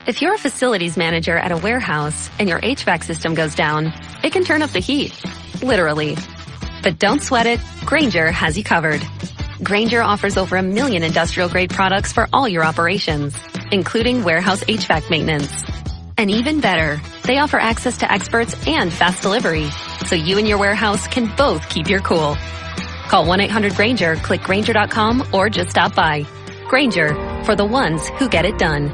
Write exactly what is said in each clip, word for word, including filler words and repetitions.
If you're a facilities manager at a warehouse and your H V A C system goes down, it can turn up the heat, literally. But don't sweat it, Grainger has you covered. Grainger offers over a million industrial-grade products for all your operations, including warehouse H V A C maintenance. And even better, they offer access to experts and fast delivery, so you and your warehouse can both keep your cool. Call one eight hundred Grainger, click Grainger dot com, or just stop by. Grainger, for the ones who get it done.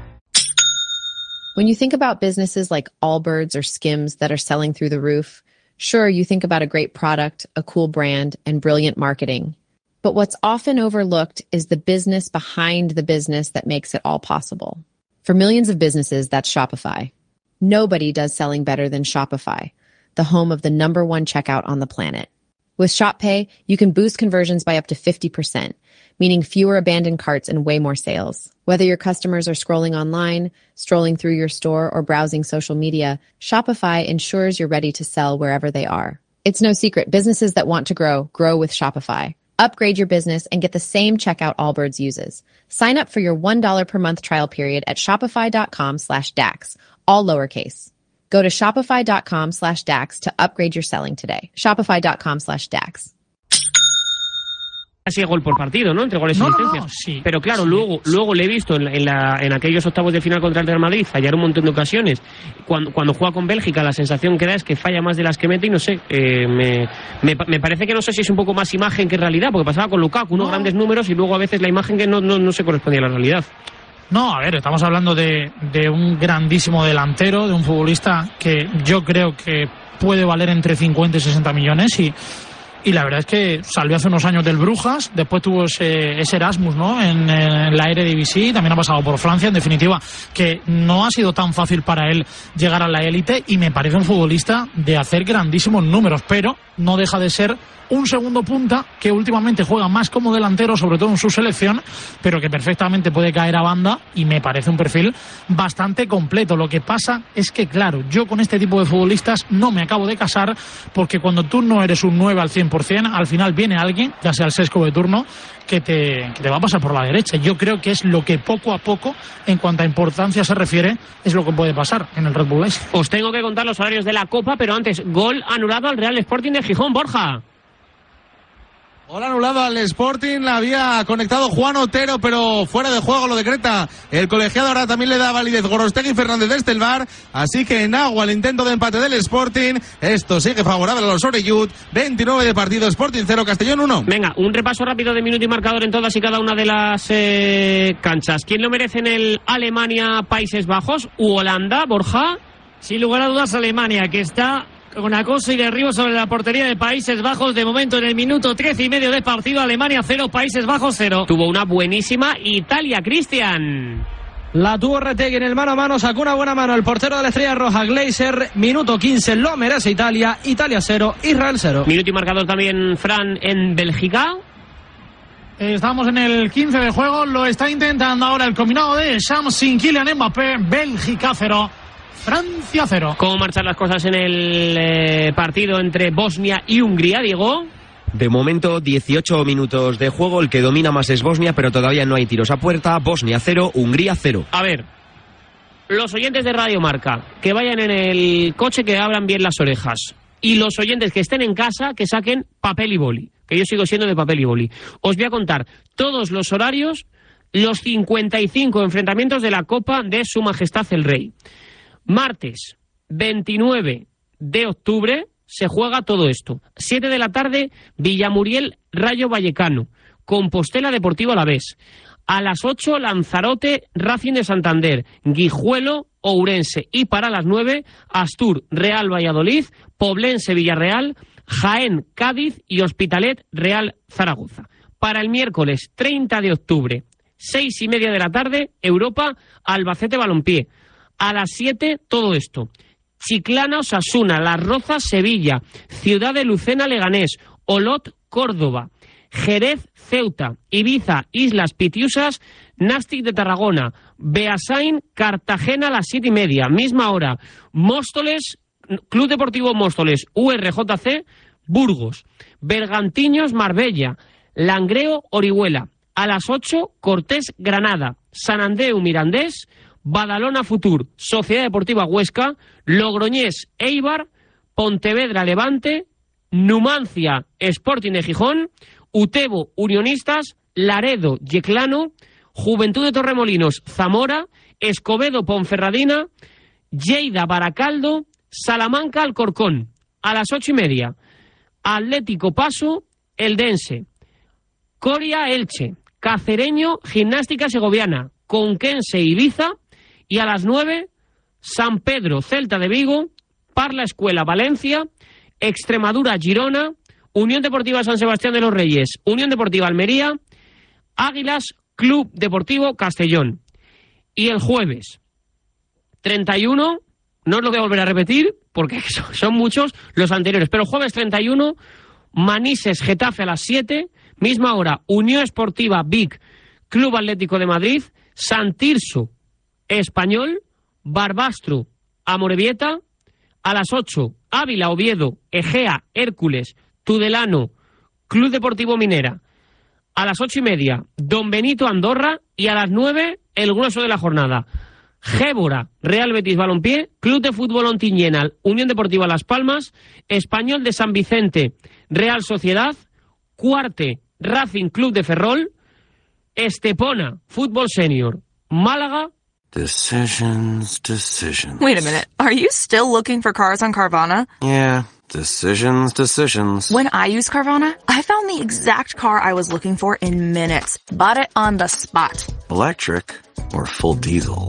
When you think about businesses like Allbirds or Skims that are selling through the roof, sure, you think about a great product, a cool brand, and brilliant marketing. But what's often overlooked is the business behind the business that makes it all possible. For millions of businesses, that's Shopify. Nobody does selling better than Shopify, the home of the number one checkout on the planet. With ShopPay, you can boost conversions by up to fifty percent, meaning fewer abandoned carts and way more sales. Whether your customers are scrolling online, strolling through your store, or browsing social media, Shopify ensures you're ready to sell wherever they are. It's no secret, businesses that want to grow, grow with Shopify. Upgrade your business and get the same checkout Allbirds uses. Sign up for your one dollar per month trial period at shopify.com slash DAX, all lowercase. Go to shopify.com slash DAX to upgrade your selling today. Shopify.com slash DAX. Casi gol por partido, ¿no? Entre goles no, y asistencias. No, no, sí, Pero claro, sí, luego sí. luego le he visto en, la, en, la, en aquellos octavos de final contra el Real Madrid fallar un montón de ocasiones. Cuando, cuando juega con Bélgica, la sensación que da es que falla más de las que mete y no sé. Eh, me, me, me parece que no sé si es un poco más imagen que realidad, porque pasaba con Lukaku, unos no. grandes números y luego a veces la imagen que no, no, no se correspondía a la realidad. No, a ver, estamos hablando de, de un grandísimo delantero, de un futbolista que yo creo que puede valer entre cincuenta y sesenta millones y... Y la verdad es que salió hace unos años del Brujas, después tuvo ese, ese Erasmus, ¿no? En, en la Eredivisie, también ha pasado por Francia, en definitiva, que no ha sido tan fácil para él llegar a la élite y me parece un futbolista de hacer grandísimos números, pero no deja de ser un segundo punta que últimamente juega más como delantero, sobre todo en su selección, pero que perfectamente puede caer a banda y me parece un perfil bastante completo. Lo que pasa es que, claro, yo con este tipo de futbolistas no me acabo de casar porque cuando tú no eres un nueve al cien por ciento, al final viene alguien, ya sea el sesco de turno, que te, que te va a pasar por la derecha. Yo creo que es lo que poco a poco, en cuanto a importancia se refiere, es lo que puede pasar en el Red Bull Leipzig. Os tengo que contar los horarios de la Copa, pero antes, gol anulado al Real Sporting de Gijón, Borja. Gol anulado al Sporting, la había conectado Juan Otero, pero fuera de juego lo decreta el colegiado. Ahora también le da validez Gorostegui Fernández de Estelvar, así que en agua el intento de empate del Sporting. Esto sigue favorable a los Oreyud. veintinueve de partido, Sporting cero, Castellón uno. Venga, un repaso rápido de minuto y marcador en todas y cada una de las eh, canchas. ¿Quién lo merece en el Alemania-Países Bajos u Holanda, Borja? Sin lugar a dudas Alemania, que está con acoso y derribo sobre la portería de Países Bajos. De momento en el minuto trece y medio de partido, Alemania cero, Países Bajos cero. Tuvo una buenísima Italia, Cristian. La tuvo Retegui en el mano a mano, sacó una buena mano el portero de la Estrella Roja, Glazer. Minuto quince, lo merece Italia. Italia cero, Israel cero. Minuto y marcador también, Fran, en Bélgica. Estamos en el quince de juego, lo está intentando ahora el combinado de Shams sin Kylian Mbappé. Bélgica cero, Francia cero. ¿Cómo marchan las cosas en el eh, partido entre Bosnia y Hungría, Diego? De momento, dieciocho minutos de juego, el que domina más es Bosnia, pero todavía no hay tiros a puerta. Bosnia cero, Hungría cero. A ver, los oyentes de Radio Marca, que vayan en el coche, que abran bien las orejas. Y los oyentes que estén en casa, que saquen papel y boli, que yo sigo siendo de papel y boli. Os voy a contar todos los horarios, los cincuenta y cinco enfrentamientos de la Copa de Su Majestad el Rey. Martes veintinueve de octubre se juega todo esto. siete de la tarde, Villamuriel Rayo Vallecano, Compostela Deportivo Alavés. A las ocho, Lanzarote Racing de Santander, Guijuelo Ourense. Y para las nueve, Astur Real Valladolid, Poblense Villarreal, Jaén Cádiz y Hospitalet Real Zaragoza. Para el miércoles treinta de octubre, seis y media de la tarde, Europa Albacete Balompié. A las siete, todo esto. Chiclana Osasuna, Las Rozas Sevilla, Ciudad de Lucena Leganés, Olot Córdoba, Jerez Ceuta, Ibiza Islas Pitiusas, Nastic de Tarragona, Beasain Cartagena a las siete y media, misma hora. Móstoles, Club Deportivo Móstoles, U R J C, Burgos, Bergantiños Marbella, Langreo Orihuela. A las ocho, Cortés Granada, San Andreu Mirandés, Badalona Futur, Sociedad Deportiva Huesca, Logroñés Eibar, Pontevedra Levante, Numancia Sporting de Gijón, Utebo Unionistas, Laredo Yeclano, Juventud de Torremolinos Zamora, Escobedo Ponferradina, Lleida Baracaldo, Salamanca Alcorcón. A las ocho y media, Atlético Paso Eldense, Coria Elche, Cacereño Gimnástica Segoviana, Conquense Ibiza, y a las nueve, San Pedro Celta de Vigo, Parla Escuela Valencia, Extremadura Girona, Unión Deportiva San Sebastián de los Reyes, Unión Deportiva Almería, Águilas Club Deportivo Castellón. Y el jueves treinta y uno, no os lo voy a volver a repetir porque son muchos los anteriores, pero jueves treinta y uno, Manises Getafe a las siete, misma hora Unión Esportiva Vic Club Atlético de Madrid, San Tirso Español, Barbastro Amorebieta, a las ocho, Ávila Oviedo, Egea Hércules Tudelano Club Deportivo Minera, a las ocho y media, Don Benito Andorra, y a las nueve, el grueso de la jornada, Gébora Real Betis Balompié, Club de Fútbol Ontinyena, Unión Deportiva Las Palmas, Español de San Vicente Real Sociedad, Cuarte Racing Club de Ferrol, Estepona Fútbol Senior Málaga. Decisions, decisions. Wait a minute. Are you still looking for cars on Carvana? Yeah, decisions, decisions. When I used Carvana, I found the exact car I was looking for in minutes. Bought it on the spot. Electric or full diesel?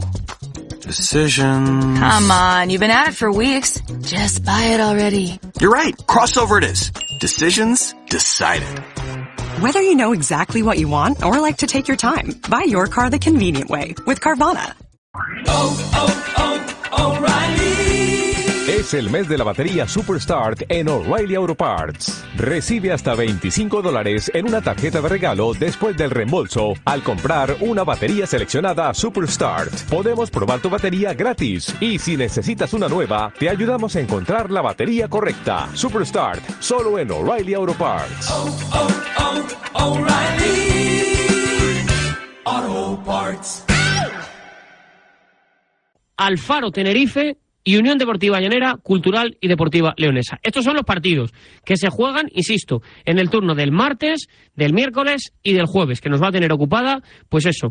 Decisions. Come on, you've been at it for weeks. Just buy it already. You're right. Crossover it is. Decisions decided. Whether you know exactly what you want or like to take your time, buy your car the convenient way with Carvana. Oh, oh, oh, O'Reilly. Es el mes de la batería Superstart en O'Reilly Auto Parts. Recibe hasta veinticinco dólares en una tarjeta de regalo después del reembolso al comprar una batería seleccionada Superstart. Podemos probar tu batería gratis y si necesitas una nueva, te ayudamos a encontrar la batería correcta. Superstart, solo en O'Reilly Auto Parts. Oh, oh, oh, O'Reilly Auto Parts. Alfaro Tenerife y Unión Deportiva Llanera, Cultural y Deportiva Leonesa. Estos son los partidos que se juegan, insisto, en el turno del martes, del miércoles y del jueves, que nos va a tener ocupada, pues eso,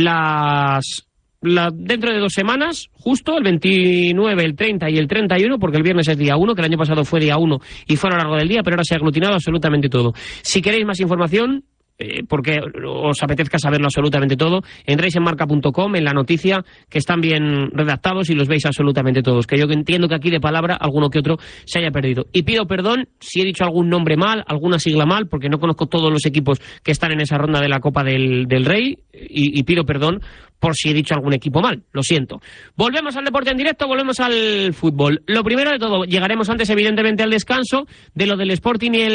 las... La, dentro de dos semanas, justo el veintinueve, el treinta y el treinta y uno, porque el viernes es día uno, que el año pasado fue día uno y fue a lo largo del día, pero ahora se ha aglutinado absolutamente todo. Si queréis más información, Eh, porque os apetezca saberlo absolutamente todo, entráis en marca punto com, en la noticia, que están bien redactados y los veis absolutamente todos, que yo entiendo que aquí de palabra alguno que otro se haya perdido. Y pido perdón si he dicho algún nombre mal, alguna sigla mal, porque no conozco todos los equipos que están en esa ronda de la Copa del, del Rey, y, y pido perdón por si he dicho algún equipo mal, lo siento. Volvemos al deporte en directo, volvemos al fútbol. Lo primero de todo, llegaremos antes evidentemente al descanso de lo del Sporting y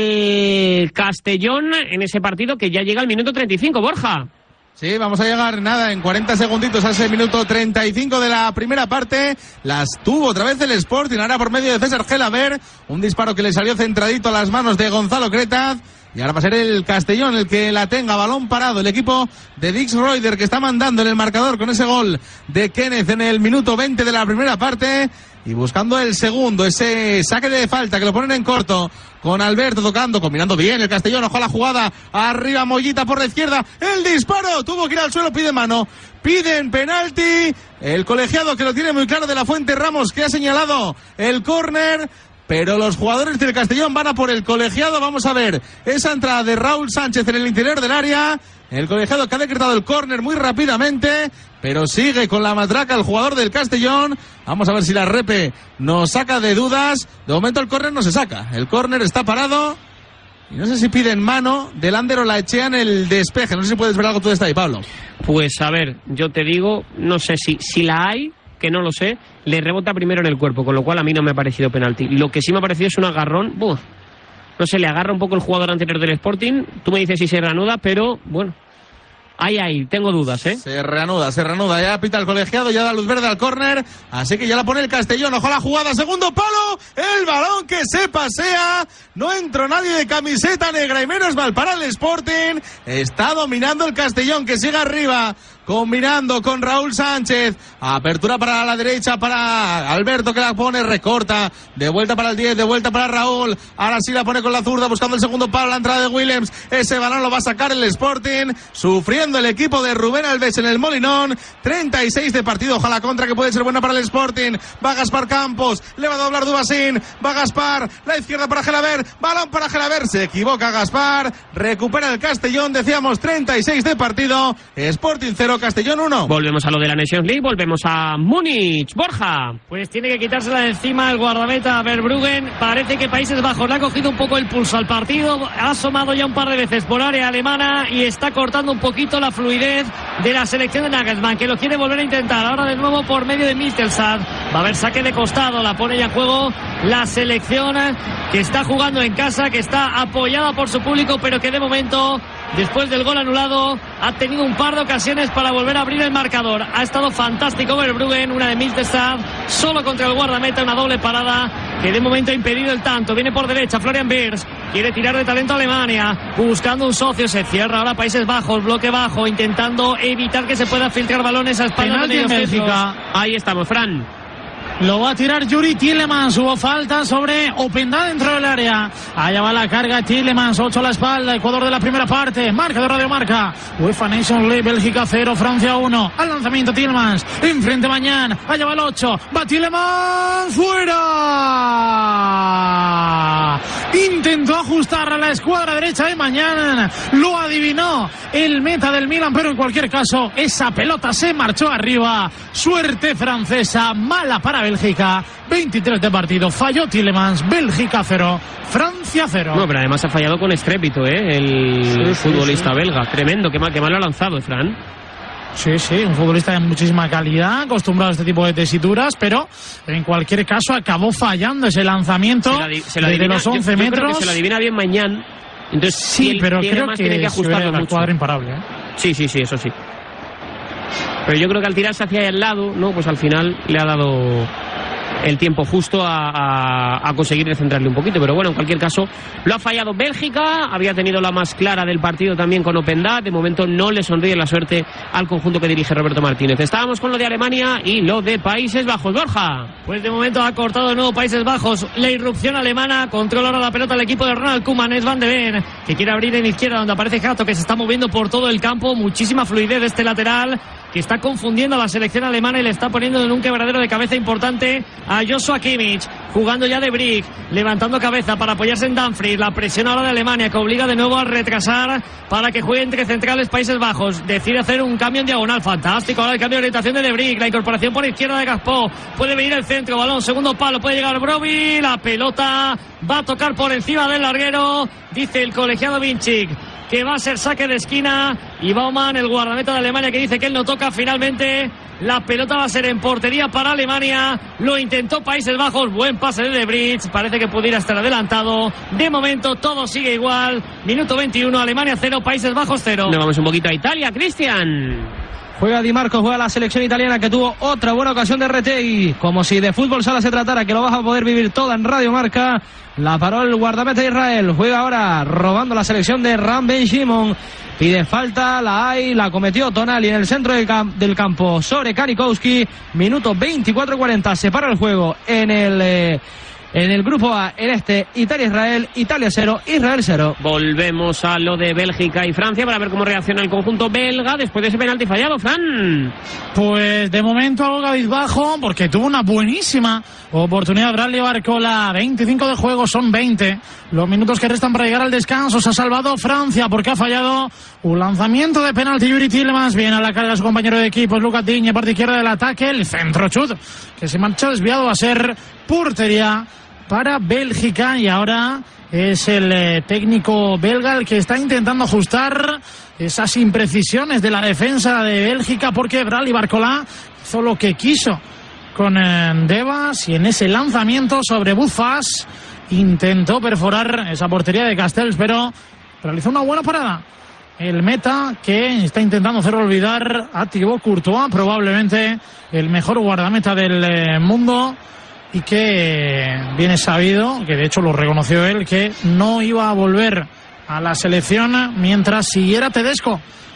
el Castellón en ese partido que ya llega al minuto treinta y cinco, Borja. Sí, vamos a llegar, nada, en cuarenta segunditos a ese minuto treinta y cinco de la primera parte. Las tuvo otra vez el Sporting, ahora por medio de César Gelaber, un disparo que le salió centradito a las manos de Gonzalo Cretaz. Y ahora va a ser el Castellón el que la tenga, balón parado, el equipo de Dix Reuter, que está mandando en el marcador con ese gol de Kenneth en el minuto veinte de la primera parte, y buscando el segundo, ese saque de falta que lo ponen en corto, con Alberto tocando, combinando bien el Castellón, ojo a la jugada, arriba Mollita por la izquierda, el disparo, tuvo que ir al suelo, pide mano, piden penalti, el colegiado que lo tiene muy claro, de la Fuente Ramos, que ha señalado el córner, pero los jugadores del Castellón van a por el colegiado. Vamos a ver esa entrada de Raúl Sánchez en el interior del área. El colegiado que ha decretado el córner muy rápidamente, pero sigue con la matraca el jugador del Castellón. Vamos a ver si la Repe nos saca de dudas. De momento el córner no se saca. El córner está parado. Y no sé si piden mano del Ander o la Echea en el despeje. No sé si puedes ver algo tú de esta ahí, Pablo. Pues a ver, yo te digo, no sé si, si la hay, que no lo sé, le rebota primero en el cuerpo, con lo cual a mí no me ha parecido penalti. Lo que sí me ha parecido es un agarrón, ¡buah! No sé, le agarra un poco el jugador anterior del Sporting, tú me dices si se reanuda, pero bueno, ahí, ahí, tengo dudas, ¿eh? Se reanuda, se reanuda, ya pita el colegiado, ya da luz verde al córner, así que ya la pone el Castellón, ojo a la jugada, segundo palo, el balón que se pasea, no entró nadie de camiseta negra y menos mal para el Sporting, está dominando el Castellón, que sigue arriba combinando con Raúl Sánchez. Apertura para la derecha para Alberto, que la pone, recorta. De vuelta para el diez, de vuelta para Raúl. Ahora sí la pone con la zurda, buscando el segundo palo, la entrada de Williams. Ese balón lo va a sacar el Sporting, sufriendo el equipo de Rubén Alves en el Molinón. treinta y seis de partido, ojalá contra, que puede ser buena para el Sporting. Va Gaspar Campos, le va a doblar Dubasín. Va Gaspar, la izquierda para Gelaber, balón para Gelaber, se equivoca Gaspar, recupera el Castellón, decíamos treinta y seis de partido, Sporting cero, Castellón uno. Volvemos a lo de la Nations League, volvemos a Múnich. Borja. Pues tiene que quitársela de encima el guardameta Verbruggen. Parece que Países Bajos le ha cogido un poco el pulso al partido, ha asomado ya un par de veces por área alemana y está cortando un poquito la fluidez de la selección de Nagelsmann, que lo quiere volver a intentar, ahora de nuevo por medio de Mittelsad. Va a haber saque de costado, la pone ya en juego la selección, que está jugando en casa, que está apoyada por su público, pero que de momento, después del gol anulado, ha tenido un par de ocasiones para volver a abrir el marcador. Ha estado fantástico Verbruggen, una de Mittelsad, solo contra el guardameta, una doble parada que de momento ha impedido el tanto. Viene por derecha Florian Wirtz, quiere tirar de talento a Alemania, buscando un socio, se cierra ahora Países Bajos, bloque bajo, intentando evitar que se pueda filtrar balones a espaldas de Bélgica. Ahí estamos, Fran. Lo va a tirar Yuri Tielemans. Hubo falta sobre Openda dentro del área. Allá va la carga Tielemans. ocho a la espalda. Ecuador de la primera parte. Marca de Radio Marca. UEFA Nations League. Bélgica cero. Francia uno. Al lanzamiento Tielemans. Enfrente Mañán. Allá va el ocho. Va Tielemans. ¡Fuera! Intentó ajustar a la escuadra derecha de Mañán. Lo adivinó el meta del Milan. Pero en cualquier caso, esa pelota se marchó arriba. Suerte francesa. Mala para Bélgica, veintitrés de partido, falló Tielemans, Bélgica cero, Francia cero. No, pero además ha fallado con estrépito, ¿eh? El sí, futbolista sí, sí. belga, tremendo, que mal, que mal lo ha lanzado, Fran. Sí, sí, un futbolista de muchísima calidad, acostumbrado a este tipo de tesituras, pero en cualquier caso acabó fallando ese lanzamiento se la di, se la adivina, de los once yo, yo metros. Creo que se la adivina bien Mañán. Entonces, sí, pero creo que tiene que ajustarlo mucho. Cuadro imparable, ¿eh? Sí, sí, sí, eso sí. Pero yo creo que al tirarse hacia ahí al lado, no, pues al final le ha dado el tiempo justo a, a, a conseguir descentrarle un poquito. Pero bueno, en cualquier caso, lo ha fallado Bélgica. Había tenido la más clara del partido también con Openda. De momento no le sonríe la suerte al conjunto que dirige Roberto Martínez. Estábamos con lo de Alemania y lo de Países Bajos. Borja. Pues de momento ha cortado de nuevo Países Bajos la irrupción alemana. Controla ahora la pelota el equipo de Ronald Koeman. Es Van de Ven, que quiere abrir en izquierda, donde aparece Hato, que se está moviendo por todo el campo. Muchísima fluidez de este lateral, que está confundiendo a la selección alemana y le está poniendo en un quebradero de cabeza importante a Joshua Kimmich, jugando ya de Brick, levantando cabeza para apoyarse en Dumfries. La presión ahora de Alemania, que obliga de nuevo a retrasar para que juegue entre centrales Países Bajos. Decide hacer un cambio en diagonal, fantástico ahora el cambio de orientación de De Brick, la incorporación por izquierda de Gakpo, puede venir el centro, balón, segundo palo, puede llegar Brobbey, la pelota va a tocar por encima del larguero, dice el colegiado Vinchik que va a ser saque de esquina, y Baumann, el guardameta de Alemania, que dice que él no toca. Finalmente la pelota va a ser en portería para Alemania. Lo intentó Países Bajos, buen pase de De Bridge, parece que pudiera estar adelantado. De momento todo sigue igual, minuto veintiuno, Alemania cero, Países Bajos cero. Nos vamos un poquito a Italia, Cristian. Juega Di Marco, juega la selección italiana, que tuvo otra buena ocasión de Retegui. Como si de fútbol sala se tratara, que lo vas a poder vivir toda en Radio Marca. La paró el guardameta de Israel. Juega ahora robando la selección de Ram Ben Shimon. Pide falta, la hay, la cometió Tonali en el centro del, cam- del campo sobre Kanikowski. Minuto veinticuatro cuarenta, se para el juego en el... Eh, En el grupo A, en este, Italia-Israel, Italia cero, Israel cero. Volvemos a lo de Bélgica y Francia para ver cómo reacciona el conjunto belga después de ese penalti fallado, Fran. Pues de momento algo cabizbajo, porque tuvo una buenísima oportunidad Bradley Barcola. veinticinco de juego, son veinte. Los minutos que restan para llegar al descanso. Se ha salvado Francia porque ha fallado un lanzamiento de penalti. Yuri Tielemans viene a la carga su compañero de equipo, es Lucas Digne, parte izquierda del ataque. El centro chut que se marchó desviado, va a ser portería para Bélgica, y ahora es el eh, técnico belga el que está intentando ajustar esas imprecisiones de la defensa de Bélgica, porque Bradley Barcola hizo lo que quiso con eh, Devas, y en ese lanzamiento sobre Bufas intentó perforar esa portería de Castells, pero realizó una buena parada. El meta, que está intentando hacer olvidar a Thibaut Courtois, probablemente el mejor guardameta del eh, mundo, y que viene sabido, que de hecho lo reconoció él, que no iba a volver a la selección mientras siguiera Tedesco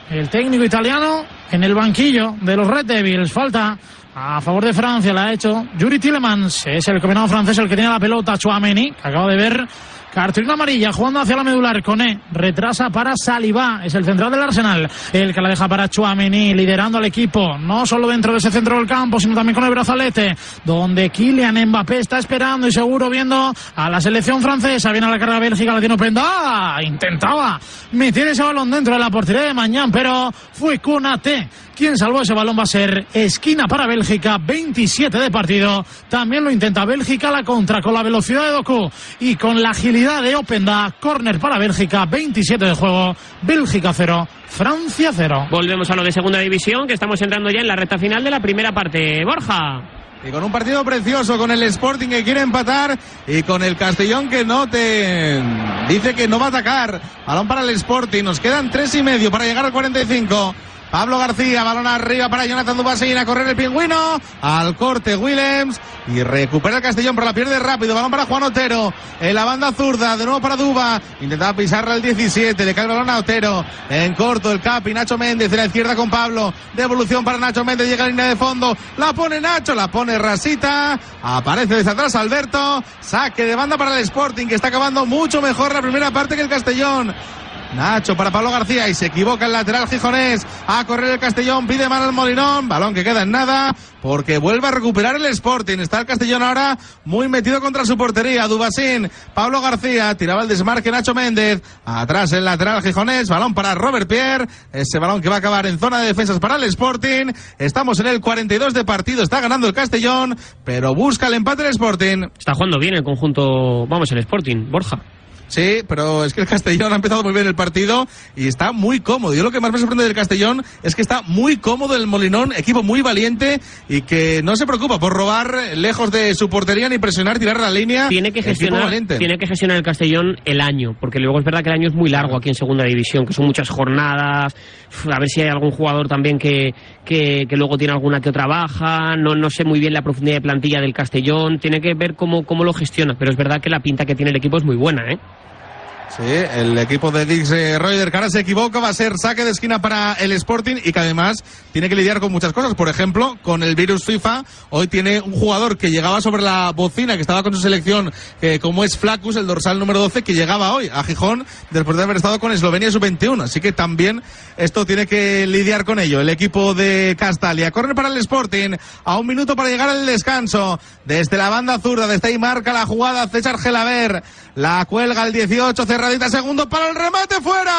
el técnico italiano, en el banquillo de los Red Devils. Falta a favor de Francia, la ha hecho Yuri Tielemans. Es el combinado francés el que tiene la pelota. Tchouaméni, que acaba de ver cartulina amarilla, jugando hacia la medular. Koné retrasa para Saliba, es el central del Arsenal, el que la deja para Tchouaméni, liderando al equipo, no solo dentro de ese centro del campo, sino también con el brazalete, donde Kylian Mbappé está esperando y seguro viendo a la selección francesa. Viene a la carga Bélgica, la tiene Openda, ¡ah! Intentaba meter ese balón dentro de la portería de Mañán, pero fue Konaté quien salvó ese balón. Va a ser esquina para Bélgica, veintisiete de partido. También lo intenta Bélgica, la contra con la velocidad de Doku y con la agilidad de Openda. Córner para Bélgica, veintisiete de juego. Bélgica cero, Francia cero. Volvemos a lo de segunda división, que estamos entrando ya en la recta final de la primera parte. Borja. Y con un partido precioso, con el Sporting que quiere empatar y con el Castellón que no te dice que no va a atacar. Balón para el Sporting, nos quedan tres y medio para llegar al cuarenta y cinco. Pablo García, balón arriba para Jonathan Dubasín, a correr el pingüino, al corte Willems y recupera el Castellón, pero la pierde rápido. Balón para Juan Otero, en la banda zurda, de nuevo para Duba, intentaba pisarla el diecisiete, le cae el balón a Otero, en corto el Capi, Nacho Méndez, de la izquierda con Pablo, devolución para Nacho Méndez, llega a la línea de fondo, la pone Nacho, la pone Rasita, aparece desde atrás Alberto, saque de banda para el Sporting, que está acabando mucho mejor la primera parte que el Castellón. Nacho para Pablo García y se equivoca el lateral gijonés. A correr el Castellón, pide mal al Molinón, balón que queda en nada porque vuelve a recuperar el Sporting. Está el Castellón ahora muy metido contra su portería. Dubasín, Pablo García, tiraba el desmarque Nacho Méndez, atrás el lateral gijonés, balón para Robert Pierre, ese balón que va a acabar en zona de defensas para el Sporting. Estamos en el cuarenta y dos de partido, está ganando el Castellón, pero busca el empate el Sporting. Está jugando bien el conjunto, vamos, el Sporting, Borja. Sí, pero es que el Castellón ha empezado muy bien el partido y está muy cómodo. Yo lo que más me sorprende del Castellón es que está muy cómodo el Molinón, equipo muy valiente y que no se preocupa por robar lejos de su portería ni presionar, tirar la línea. Tiene que gestionar, tiene que gestionar el Castellón el año, porque luego es verdad que el año es muy largo aquí en segunda división, que son muchas jornadas, a ver si hay algún jugador también que, que, que luego tiene alguna que otra baja, no, no sé muy bien la profundidad de plantilla del Castellón, tiene que ver cómo, cómo lo gestiona, pero es verdad que la pinta que tiene el equipo es muy buena, ¿eh? Sí, el equipo de Dix eh, Royder, que ahora se equivoca, va a ser saque de esquina para el Sporting y que además tiene que lidiar con muchas cosas. Por ejemplo, con el virus FIFA, hoy tiene un jugador que llegaba sobre la bocina, que estaba con su selección, eh, como es Flacus, el dorsal número doce, que llegaba hoy a Gijón después de haber estado con Eslovenia sub veintiuno. Así que también esto tiene que lidiar con ello. El equipo de Castalia. Corre para el Sporting, a un minuto para llegar al descanso. Desde la banda zurda, desde ahí marca la jugada César Gelaber. La cuelga el dieciocho, cerradita, segundo para el remate,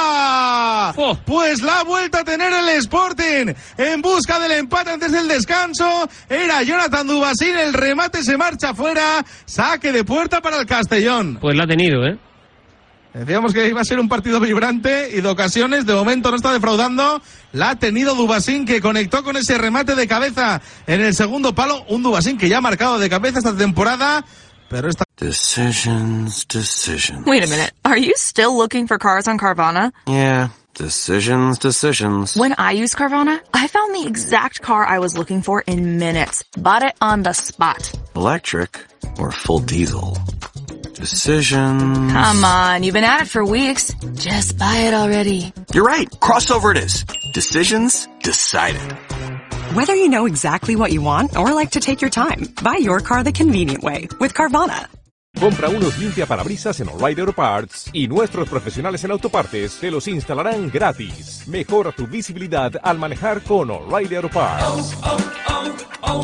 fuera. Oh. Pues la ha vuelto a tener el Sporting en busca del empate antes del descanso. Era Jonathan Dubasín, el remate se marcha fuera, saque de puerta para el Castellón. Pues la ha tenido, ¿eh? Decíamos que iba a ser un partido vibrante y de ocasiones, de momento no está defraudando. La ha tenido Dubasín, que conectó con ese remate de cabeza en el segundo palo. Un Dubasín que ya ha marcado de cabeza esta temporada, pero esta... Decisions, decisions. Wait a minute. Are you still looking for cars on Carvana? Yeah, decisions, decisions. When I used Carvana, I found the exact car I was looking for in minutes. Bought it on the spot. Electric or full diesel? Decisions. Come on, you've been at it for weeks. Just buy it already. You're right. Crossover it is. Decisions decided. Whether you know exactly what you want or like to take your time, buy your car the convenient way with Carvana. Compra unos limpiaparabrisas en O'Reilly Auto Parts y nuestros profesionales en autopartes te los instalarán gratis. Mejora tu visibilidad al manejar con O'Reilly Auto Parts. Oh, oh, oh,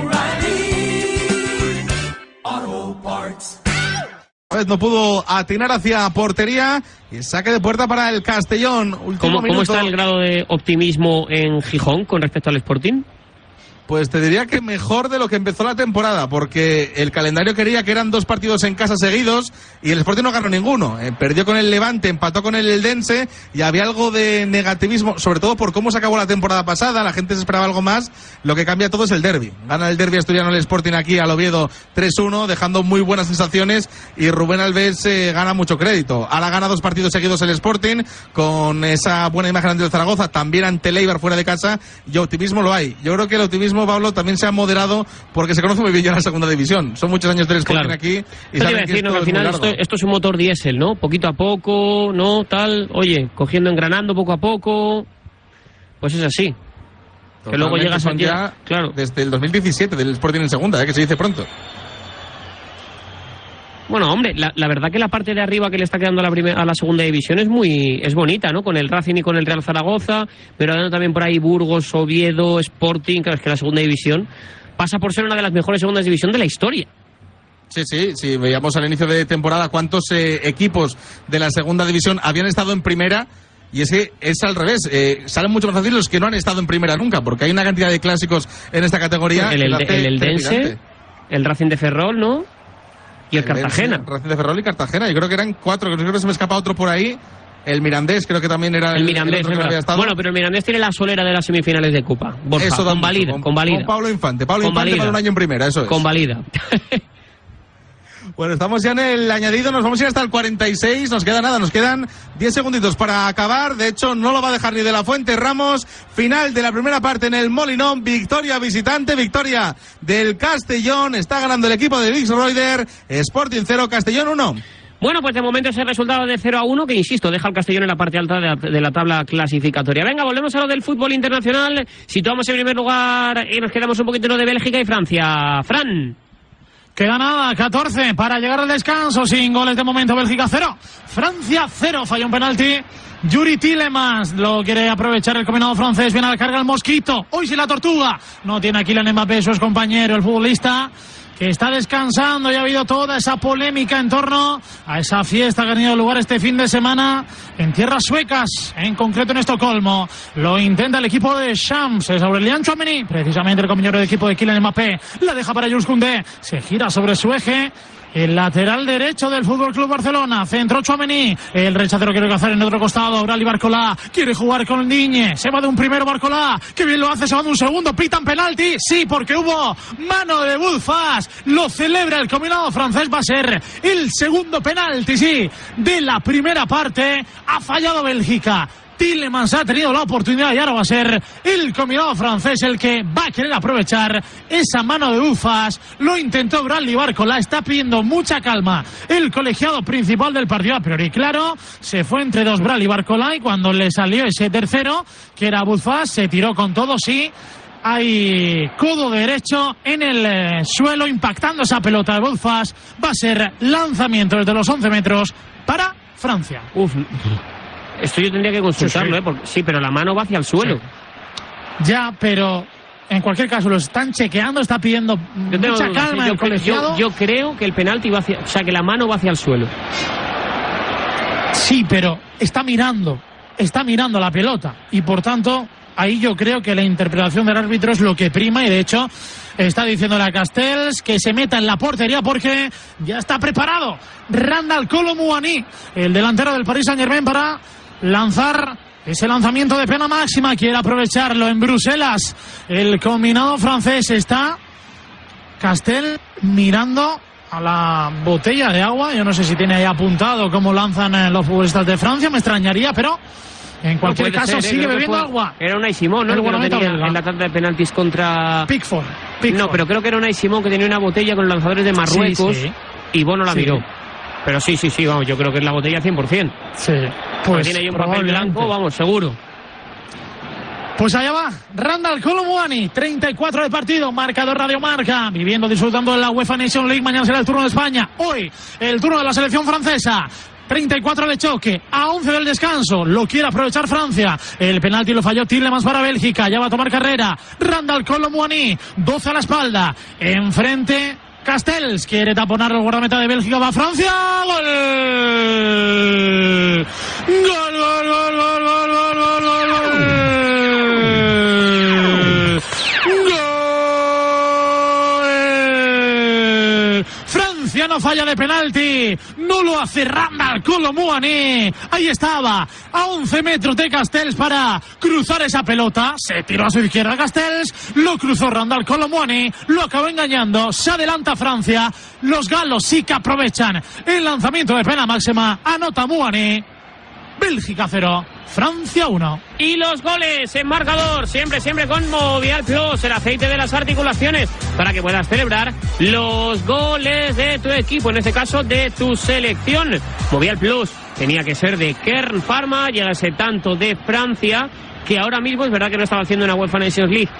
O'Reilly Auto Parts. No pudo atinar hacia portería y saque de puerta para el Castellón. ¿Cómo, ¿Cómo está el grado de optimismo en Gijón con respecto al Sporting? Pues te diría que mejor de lo que empezó la temporada, porque el calendario quería que eran dos partidos en casa seguidos y el Sporting no ganó ninguno. Eh, perdió con el Levante, empató con el Eldense y había algo de negativismo, sobre todo por cómo se acabó la temporada pasada. La gente se esperaba algo más. Lo que cambia todo es el derbi. Gana el derbi asturiano el Sporting aquí al Oviedo tres uno, dejando muy buenas sensaciones, y Rubén Alves eh, gana mucho crédito. Ahora gana dos partidos seguidos el Sporting con esa buena imagen ante el Zaragoza, también ante el Eibar fuera de casa, y optimismo lo hay. Yo creo que el optimismo, Pablo, también se ha moderado porque se conoce muy bien ya la segunda división. Son muchos años del Sporting, claro, aquí. Y saben decir, que esto, no, al final esto, esto es un motor diésel, ¿no? Poquito a poco, ¿no? Tal, oye, cogiendo, engranando poco a poco. pues es así. Que luego llegas son aquí, ya claro. desde el dos mil diecisiete del Sporting en segunda, ¿eh? Que se dice pronto. Bueno, hombre, la, la verdad que la parte de arriba que le está quedando a la, primer, a la segunda división es muy es bonita, ¿no? Con el Racing y con el Real Zaragoza, pero dando también por ahí Burgos, Oviedo, Sporting, claro, es que la segunda división pasa por ser una de las mejores segundas divisiones de la historia. Sí, sí, sí, veíamos al inicio de temporada cuántos eh, equipos de la segunda división habían estado en primera. Y es que es al revés, eh, salen mucho más fácil los que no han estado en primera nunca, porque hay una cantidad de clásicos en esta categoría. El, el, el, el Eldense, el Racing de Ferrol, ¿no? Y el, el Cartagena. El Racing de Ferrol y Cartagena, yo creo que eran cuatro, creo que se me escapa otro por ahí. El Mirandés creo que también era el, el Mirandés. el otro que había estado. Bueno, pero el Mirandés tiene la solera de las semifinales de Copa. Borja, eso da convalida, con, convalida. Con Pablo Infante, Pablo Infante para un año en primera, eso es. Convalida. Bueno, estamos ya en el añadido, nos vamos a ir hasta el cuarenta y seis, nos queda nada, nos quedan diez segunditos para acabar, de hecho no lo va a dejar ni de la Fuente Ramos, final de la primera parte en el Molinón, victoria visitante, victoria del Castellón, está ganando el equipo de Vix Reuter, Sporting cero, Castellón uno. Bueno, pues de momento ese resultado de cero a uno, que insisto, deja al Castellón en la parte alta de la, de la tabla clasificatoria. Venga, volvemos a lo del fútbol internacional, situamos en primer lugar y nos quedamos un poquito en lo de Bélgica y Francia. Fran. Queda nada, catorce para llegar al descanso, sin goles de momento. Bélgica cero, Francia cero, falla un penalti. Yuri Tielemans lo quiere aprovechar el combinado francés, viene a la carga el Mosquito, hoy sí la Tortuga, no tiene aquí Kylian Mbappé, su compañero, el futbolista que está descansando, y ha habido toda esa polémica en torno a esa fiesta que ha tenido lugar este fin de semana en tierras suecas, en concreto en Estocolmo. Lo intenta el equipo de Shams, es Aurélien Tchouameni, precisamente el compañero de equipo de Kylian Mbappé, la deja para Jules Koundé, se gira sobre su eje. El lateral derecho del Fútbol Club Barcelona, centro Tchouameni, el rechazero quiere cazar en otro costado, Aurali Barcolá, quiere jugar con Digne, se va de un primero Barcolá, que bien lo hace, se va de un segundo, pitan penalti, sí, porque hubo mano de Buffas, lo celebra el combinado francés, va a ser el segundo penalti, sí, de la primera parte, ha fallado Bélgica. Tielemans ha tenido la oportunidad y ahora va a ser el combinado francés el que va a querer aprovechar esa mano de Ufas. Lo intentó Bradley Barcola, está pidiendo mucha calma el colegiado principal del partido a priori. Claro, se fue entre dos Bradley Barcola y cuando le salió ese tercero, que era Ufas, se tiró con todo, sí. Hay codo derecho en el eh, suelo impactando esa pelota de Ufas. Va a ser lanzamiento desde los once metros para Francia. Uf. Esto yo tendría que consultarlo, sí, sí. ¿eh? Porque, sí, pero la mano va hacia el suelo. Sí. Ya, pero en cualquier caso lo están chequeando, está pidiendo mucha dudas, calma sí, el yo, colegiado. Yo, yo creo que el penalti va hacia, o sea, que la mano va hacia el suelo. Sí, pero está mirando, está mirando la pelota y por tanto ahí yo creo que la interpretación del árbitro es lo que prima y de hecho está diciéndole a Castells que se meta en la portería porque ya está preparado Randal Kolo Muani, el delantero del Paris Saint-Germain, para lanzar ese lanzamiento de pena máxima. Quiere aprovecharlo en Bruselas. El combinado francés está Castells mirando a la botella de agua. Yo no sé si tiene ahí apuntado cómo lanzan los futbolistas de Francia, me extrañaría, pero en cualquier no caso ser, sigue ¿eh? bebiendo fue, agua. Era Unai Simón, ¿no? El que lo tenía en la tanda de penaltis contra Pickford, Pickford. No, pero creo que era Unai Simón que tenía una botella con los lanzadores de Marruecos, sí, sí. Y Bono la sí. miró. Pero sí, sí, sí, vamos, yo creo que es la botella cien por ciento. Sí, pues tiene ahí un papel blanco, vamos, seguro. Pues allá va, Randal Kolo Muani, treinta y cuatro de partido, marcador Radio Marca, viviendo, disfrutando de la UEFA Nation League. Mañana será el turno de España, hoy el turno de la selección francesa. treinta y cuatro de choque, a once del descanso, lo quiere aprovechar Francia, el penalti lo falló Tielemans para Bélgica, ya va a tomar carrera, Randal Kolo Muani, doce a la espalda, enfrente Castells, quiere taponar el guardameta de Bélgica, va a Francia, gol, gol, gol, gol, gol, gol, gol, gol, gol, gol. Francia no falla de penalti, no lo hace Randal Kolo Muani, ahí estaba, a once metros de Castells para cruzar esa pelota, se tiró a su izquierda Castells, lo cruzó Randal Kolo Muani, lo acabó engañando, se adelanta Francia, los galos sí que aprovechan el lanzamiento de pena máxima, anota Muani, Bélgica cero, Francia uno. Y los goles en marcador, siempre, siempre con Movial Plus, el aceite de las articulaciones, para que puedas celebrar los goles de tu equipo, en este caso de tu selección. Movial Plus tenía que ser de Kern Pharma, llega ese tanto de Francia, que ahora mismo es verdad que no estaba haciendo una UEFA Nations League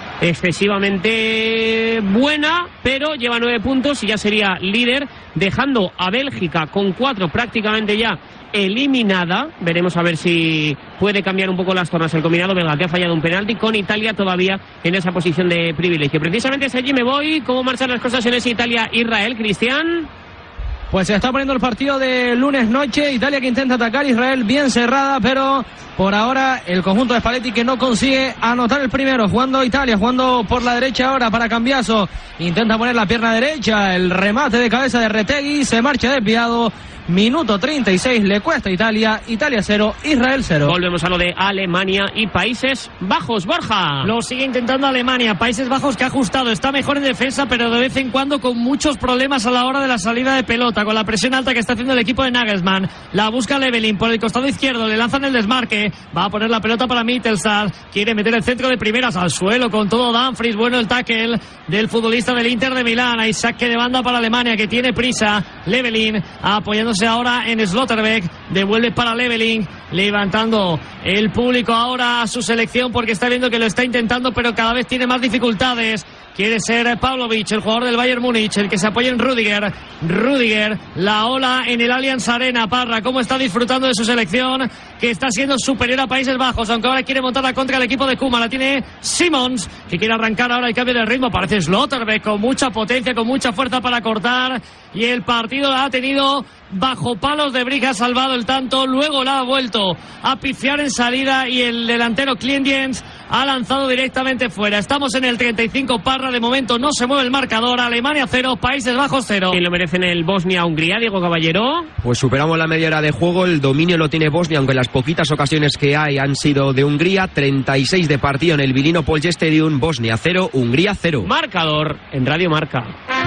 excesivamente buena, pero lleva nueve puntos y ya sería líder, dejando a Bélgica con cuatro prácticamente ya eliminada. Veremos a ver si puede cambiar un poco las tornas el combinado belga, que ha fallado un penalti, con Italia todavía en esa posición de privilegio. Precisamente es allí me voy. ¿Cómo marchan las cosas en ese Italia-Israel, Cristian? Pues se está poniendo el partido de lunes noche. Italia que intenta atacar, Israel bien cerrada, pero por ahora el conjunto de Spalletti que no consigue anotar el primero. Jugando Italia, jugando por la derecha ahora para Cambiaso. Intenta poner la pierna derecha, el remate de cabeza de Retegui, se marcha desviado. Minuto treinta y seis, le cuesta a Italia. Italia cero, Israel cero. Volvemos a lo de Alemania y Países Bajos. Borja. Lo sigue intentando Alemania. Países Bajos que ha ajustado. Está mejor en defensa, pero de vez en cuando con muchos problemas a la hora de la salida de pelota. Con la presión alta que está haciendo el equipo de Nagelsmann. La busca Levelin por el costado izquierdo. Le lanzan el desmarque. Va a poner la pelota para Mittelstadt. Quiere meter el centro de primeras al suelo con todo Dumfries. Bueno el tackle del futbolista del Inter de Milán. Hay saque de banda para Alemania que tiene prisa. Levelin apoyándose ahora en Slotterbeck, devuelve para Levelin, levantando el público ahora a su selección porque está viendo que lo está intentando pero cada vez tiene más dificultades. Quiere ser Pavlovic, el jugador del Bayern Múnich, el que se apoya en Rüdiger. Rüdiger, la ola en el Allianz Arena. Parra, cómo está disfrutando de su selección, que está siendo superior a Países Bajos, aunque ahora quiere montar la contra el equipo de Koeman. La tiene Simons, que quiere arrancar ahora el cambio de ritmo. Parece Slotterbeck con mucha potencia, con mucha fuerza para cortar. Y el partido la ha tenido bajo palos de Briga, ha salvado el tanto. Luego la ha vuelto a pifiar en salida y el delantero Klinsmann ha lanzado directamente fuera. Estamos en el treinta y cinco. Parra, de momento no se mueve el marcador. Alemania cero, Países Bajos cero. ¿Quién lo merece en el Bosnia-Hungría, Diego Caballero? Pues superamos la media hora de juego. El dominio lo tiene Bosnia, aunque las poquitas ocasiones que hay han sido de Hungría. treinta y seis de partido en el Vilino Polje Stadium. Bosnia cero, Hungría cero. Marcador en Radio Marca.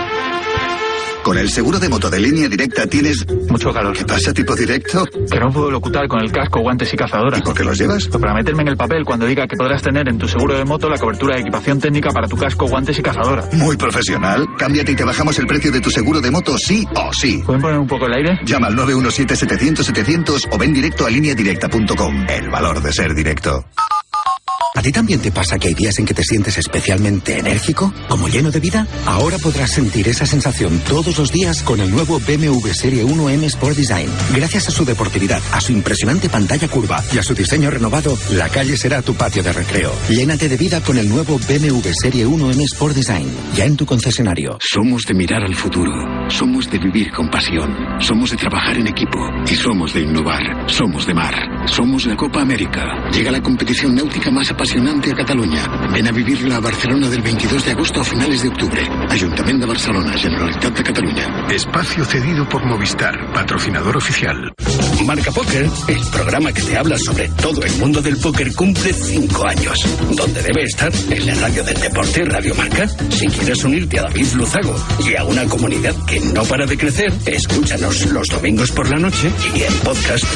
Con el seguro de moto de Línea Directa tienes... mucho calor. ¿Qué pasa, tipo directo? Que no puedo locutar con el casco, guantes y cazadora. ¿Y por qué los llevas? Pues para meterme en el papel cuando diga que podrás tener en tu seguro de moto la cobertura de equipación técnica para tu casco, guantes y cazadora. Muy profesional. Cámbiate y te bajamos el precio de tu seguro de moto sí o sí. ¿Pueden poner un poco el aire? Llama al nueve uno siete, setecientos, setecientos o ven directo a línea directa punto com. El valor de ser directo. ¿A ti también te pasa que hay días en que te sientes especialmente enérgico, como lleno de vida? Ahora podrás sentir esa sensación todos los días con el nuevo B M W Serie uno M Sport Design. Gracias a su deportividad, a su impresionante pantalla curva y a su diseño renovado, la calle será tu patio de recreo. Llénate de vida con el nuevo B M W Serie uno M Sport Design, ya en tu concesionario. Somos de mirar al futuro, somos de vivir con pasión, somos de trabajar en equipo y somos de innovar. Somos de mar, somos la Copa América. Llega la competición náutica más apasionante apasionante a Catalunya. Ven a vivirla a Barcelona del veintidós de agosto a finales de octubre. Ayuntamiento de Barcelona, Generalitat de Catalunya. Espacio cedido por Movistar, patrocinador oficial. Marca Póker, el programa que te habla sobre todo el mundo del póker, cumple cinco años. Donde debe estar en la radio del deporte, Radio Marca. Si quieres unirte a David Luzago y a una comunidad que no para de crecer, escúchanos los domingos por la noche y en podcast.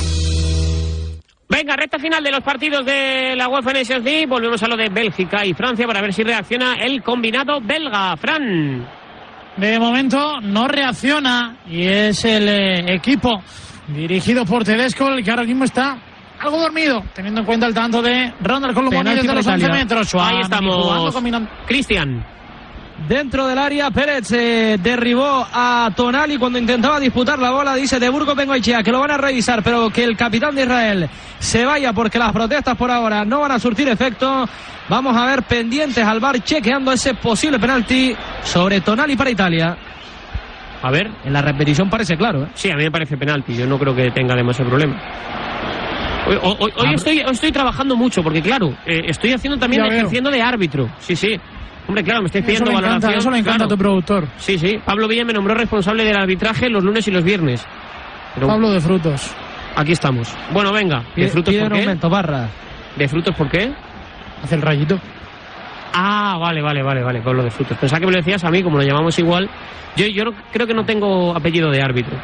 Venga, recta final de los partidos de la UEFA Nations League. Volvemos a lo de Bélgica y Francia para ver si reacciona el combinado belga. Fran. De momento no reacciona y es el eh, equipo dirigido por Tedesco el que ahora mismo está algo dormido, teniendo en cuenta el tanto de Ronald Colomoni desde los once metros. Ahí estamos. Cristian. Dentro del área, Pérez eh, derribó a Tonali cuando intentaba disputar la bola. Dice de Burgos Bengoechea que lo van a revisar, pero que el capitán de Israel se vaya porque las protestas por ahora no van a surtir efecto. Vamos a ver pendientes al V A R chequeando ese posible penalti sobre Tonali para Italia. A ver. En la repetición parece claro, ¿eh? Sí, a mí me parece penalti. Yo no creo que tenga demasiado problema. Hoy, hoy, hoy, estoy, hoy estoy trabajando mucho porque, claro, eh, estoy haciendo también ejerciendo de árbitro. Sí, sí. Hombre, claro, me estáis pidiendo eso valoración. Encanta, eso le encanta claro. a tu productor. Sí, sí. Pablo Villa me nombró responsable del arbitraje los lunes y los viernes. Pero Pablo de frutos. Aquí estamos. Bueno, venga. ¿De frutos por qué? Momento, Barra. ¿De frutos por qué? Hace el rayito. Ah, vale, vale, vale, vale. Pablo de frutos. Pensaba que me lo decías a mí, como lo llamamos igual. Yo, yo no, creo que no tengo apellido de árbitro.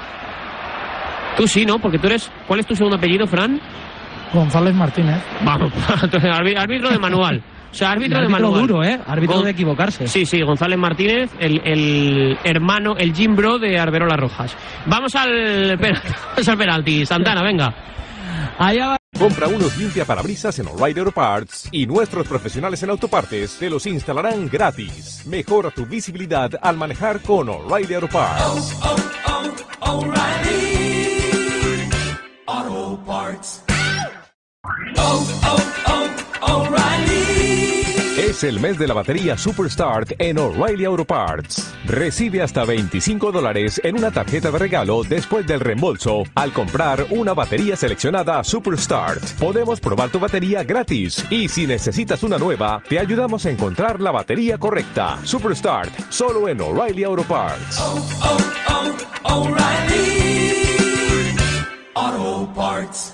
Tú sí, ¿no? Porque tú eres... ¿Cuál es tu segundo apellido, Fran? González Martínez. Vamos, árbitro de manual. O sea, árbitro, árbitro de manual. duro, ¿eh? Árbitro Gon... de equivocarse. Sí, sí, González Martínez, el, el hermano, el Jim Bro de Arberola Rojas. Vamos al, vamos al penalti. Santana, venga. Allá va. Compra unos limpiaparabrisas en O'Reilly Auto Parts y nuestros profesionales en autopartes te los instalarán gratis. Mejora tu visibilidad al manejar con O'Reilly Auto Parts. Oh, oh, oh, O'Reilly Auto Parts. Oh, oh, oh, O'Reilly. Es el mes de la batería Superstart en O'Reilly Auto Parts. Recibe hasta veinticinco dólares en una tarjeta de regalo después del reembolso al comprar una batería seleccionada Superstart. Podemos probar tu batería gratis y si necesitas una nueva, te ayudamos a encontrar la batería correcta. Superstart, solo en O'Reilly Auto Parts. Oh, oh, oh, O'Reilly Auto Parts.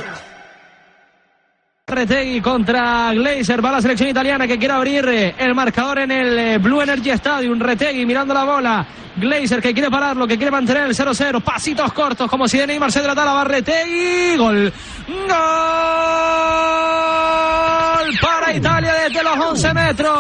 Retegui contra Glazer, va la selección italiana que quiere abrir el marcador en el Blue Energy Stadium. Retegui mirando la bola, Glazer que quiere pararlo, que quiere mantener el cero cero, pasitos cortos como si de Neymar se tratara. Va Retegui, gol, gol para Italia desde los once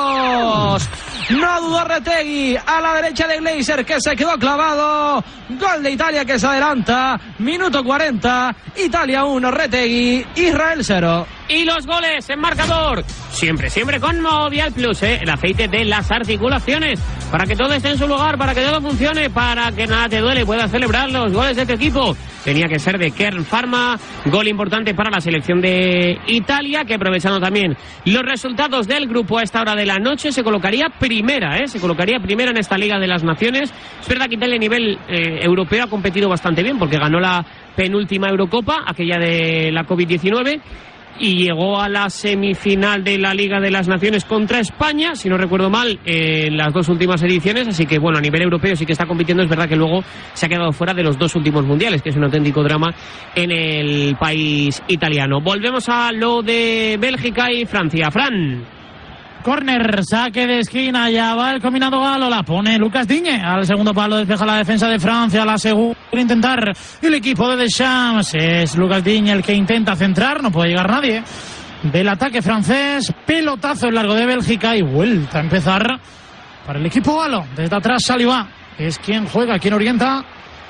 metros. No dudó Retegui, a la derecha de Glazer que se quedó clavado. Gol de Italia que se adelanta. Minuto cuarenta, Italia uno, Retegui, Israel cero. Y los goles en marcador. Siempre, siempre con Movial Plus, ¿eh? El aceite de las articulaciones. Para que todo esté en su lugar, para que todo funcione, para que nada te duele, puedas celebrar los goles de tu equipo. Tenía que ser de Kern Pharma. Gol importante para la selección de Italia, que aprovechando también los resultados del grupo a esta hora de la noche, se colocaría primera, ¿eh? Se colocaría primera en esta Liga de las Naciones. Es verdad que Italia a nivel eh, europeo ha competido bastante bien, porque ganó la penúltima Eurocopa, aquella de la COVID diecinueve. Y llegó a la semifinal de la Liga de las Naciones contra España, si no recuerdo mal, en las dos últimas ediciones. Así que, bueno, a nivel europeo sí que está compitiendo. Es verdad que luego se ha quedado fuera de los dos últimos mundiales, que es un auténtico drama en el país italiano. Volvemos a lo de Bélgica y Francia. Fran. Corner, saque de esquina, ya va el combinado galo, la pone Lucas Digne, al segundo palo despeja la defensa de Francia, la segunda intentar el equipo de Deschamps, es Lucas Digne el que intenta centrar, no puede llegar nadie del ataque francés, pelotazo en largo de Bélgica y vuelta a empezar para el equipo galo, desde atrás Saliba, es quien juega, quien orienta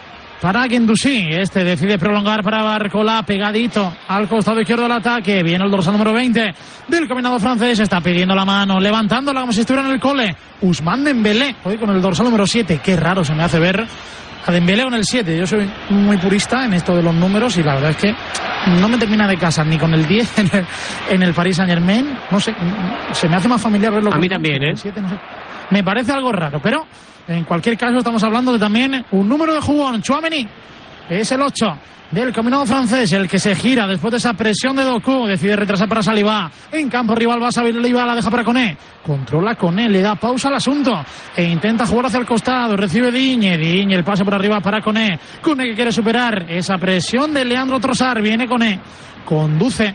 para Guendouzi, este decide prolongar para Barcola, pegadito al costado izquierdo del ataque, viene el dorsal número veinte del combinado francés, está pidiendo la mano, levantándola como si estuviera en el cole, Ousmane Dembélé, hoy con el dorsal número siete, qué raro se me hace ver a Dembélé con el siete, yo soy muy purista en esto de los números y la verdad es que no me termina de casar ni con el diez en el, en el Paris Saint Germain, no sé, se me hace más familiar verlo a con mí también, ¿eh? el siete, no sé. Me parece algo raro, pero en cualquier caso estamos hablando de también un número de jugón. Tchouaméni es el ocho del combinado francés, el que se gira después de esa presión de Doku, decide retrasar para Saliba, en campo rival va a Saliba, la deja para Koné, controla Koné, le da pausa al asunto e intenta jugar hacia el costado, recibe Digne, Digne el pase por arriba para Koné, Koné que quiere superar esa presión de Leandro Trossard, viene Koné, conduce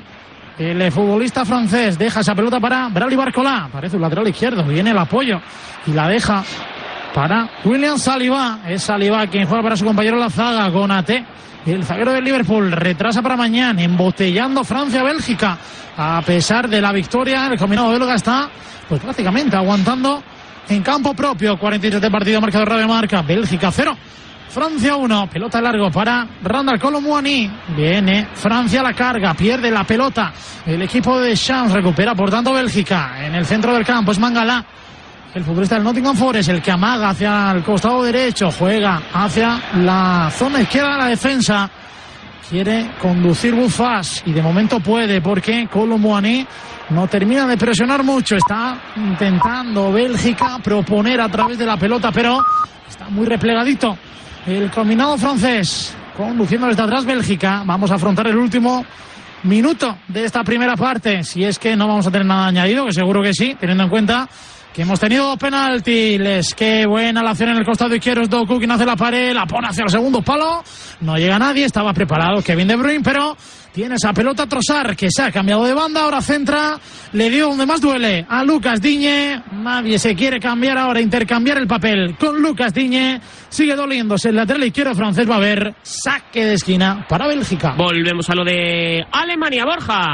el futbolista francés, deja esa pelota para Bradley Barcola, parece un lateral izquierdo, viene el apoyo y la deja para William Saliba, es Saliba quien juega para su compañero la zaga, Konaté, el zaguero del Liverpool, retrasa para mañana, embotellando Francia-Bélgica, a pesar de la victoria, el combinado belga está pues prácticamente aguantando en campo propio, cuarenta y tres de partido, marcador Radio Marca, Bélgica cero, Francia uno, pelota largo para Randal Kolo Muani, viene Francia a la carga, pierde la pelota, el equipo de Deschamps recupera por tanto Bélgica, en el centro del campo es Mangala, el futbolista del Nottingham Forest, el que amaga hacia el costado derecho, juega hacia la zona izquierda de la defensa, quiere conducir Bufas y de momento puede porque Kolo Muani no termina de presionar mucho, está intentando Bélgica proponer a través de la pelota, pero está muy replegadito el combinado francés, conduciendo desde atrás Bélgica. Vamos a afrontar el último minuto de esta primera parte, si es que no vamos a tener nada añadido, que seguro que sí, teniendo en cuenta que hemos tenido penaltis. Qué buena la acción en el costado izquierdo, es Doku quien hace la pared, la pone hacia el segundo palo, no llega nadie, estaba preparado Kevin De Bruyne, pero tiene esa pelota Trossard que se ha cambiado de banda, ahora centra, le dio donde más duele a Lucas Digne, nadie se quiere cambiar ahora, intercambiar el papel con Lucas Digne, sigue doliéndose el lateral izquierdo francés, va a haber saque de esquina para Bélgica. Volvemos a lo de Alemania, Borja.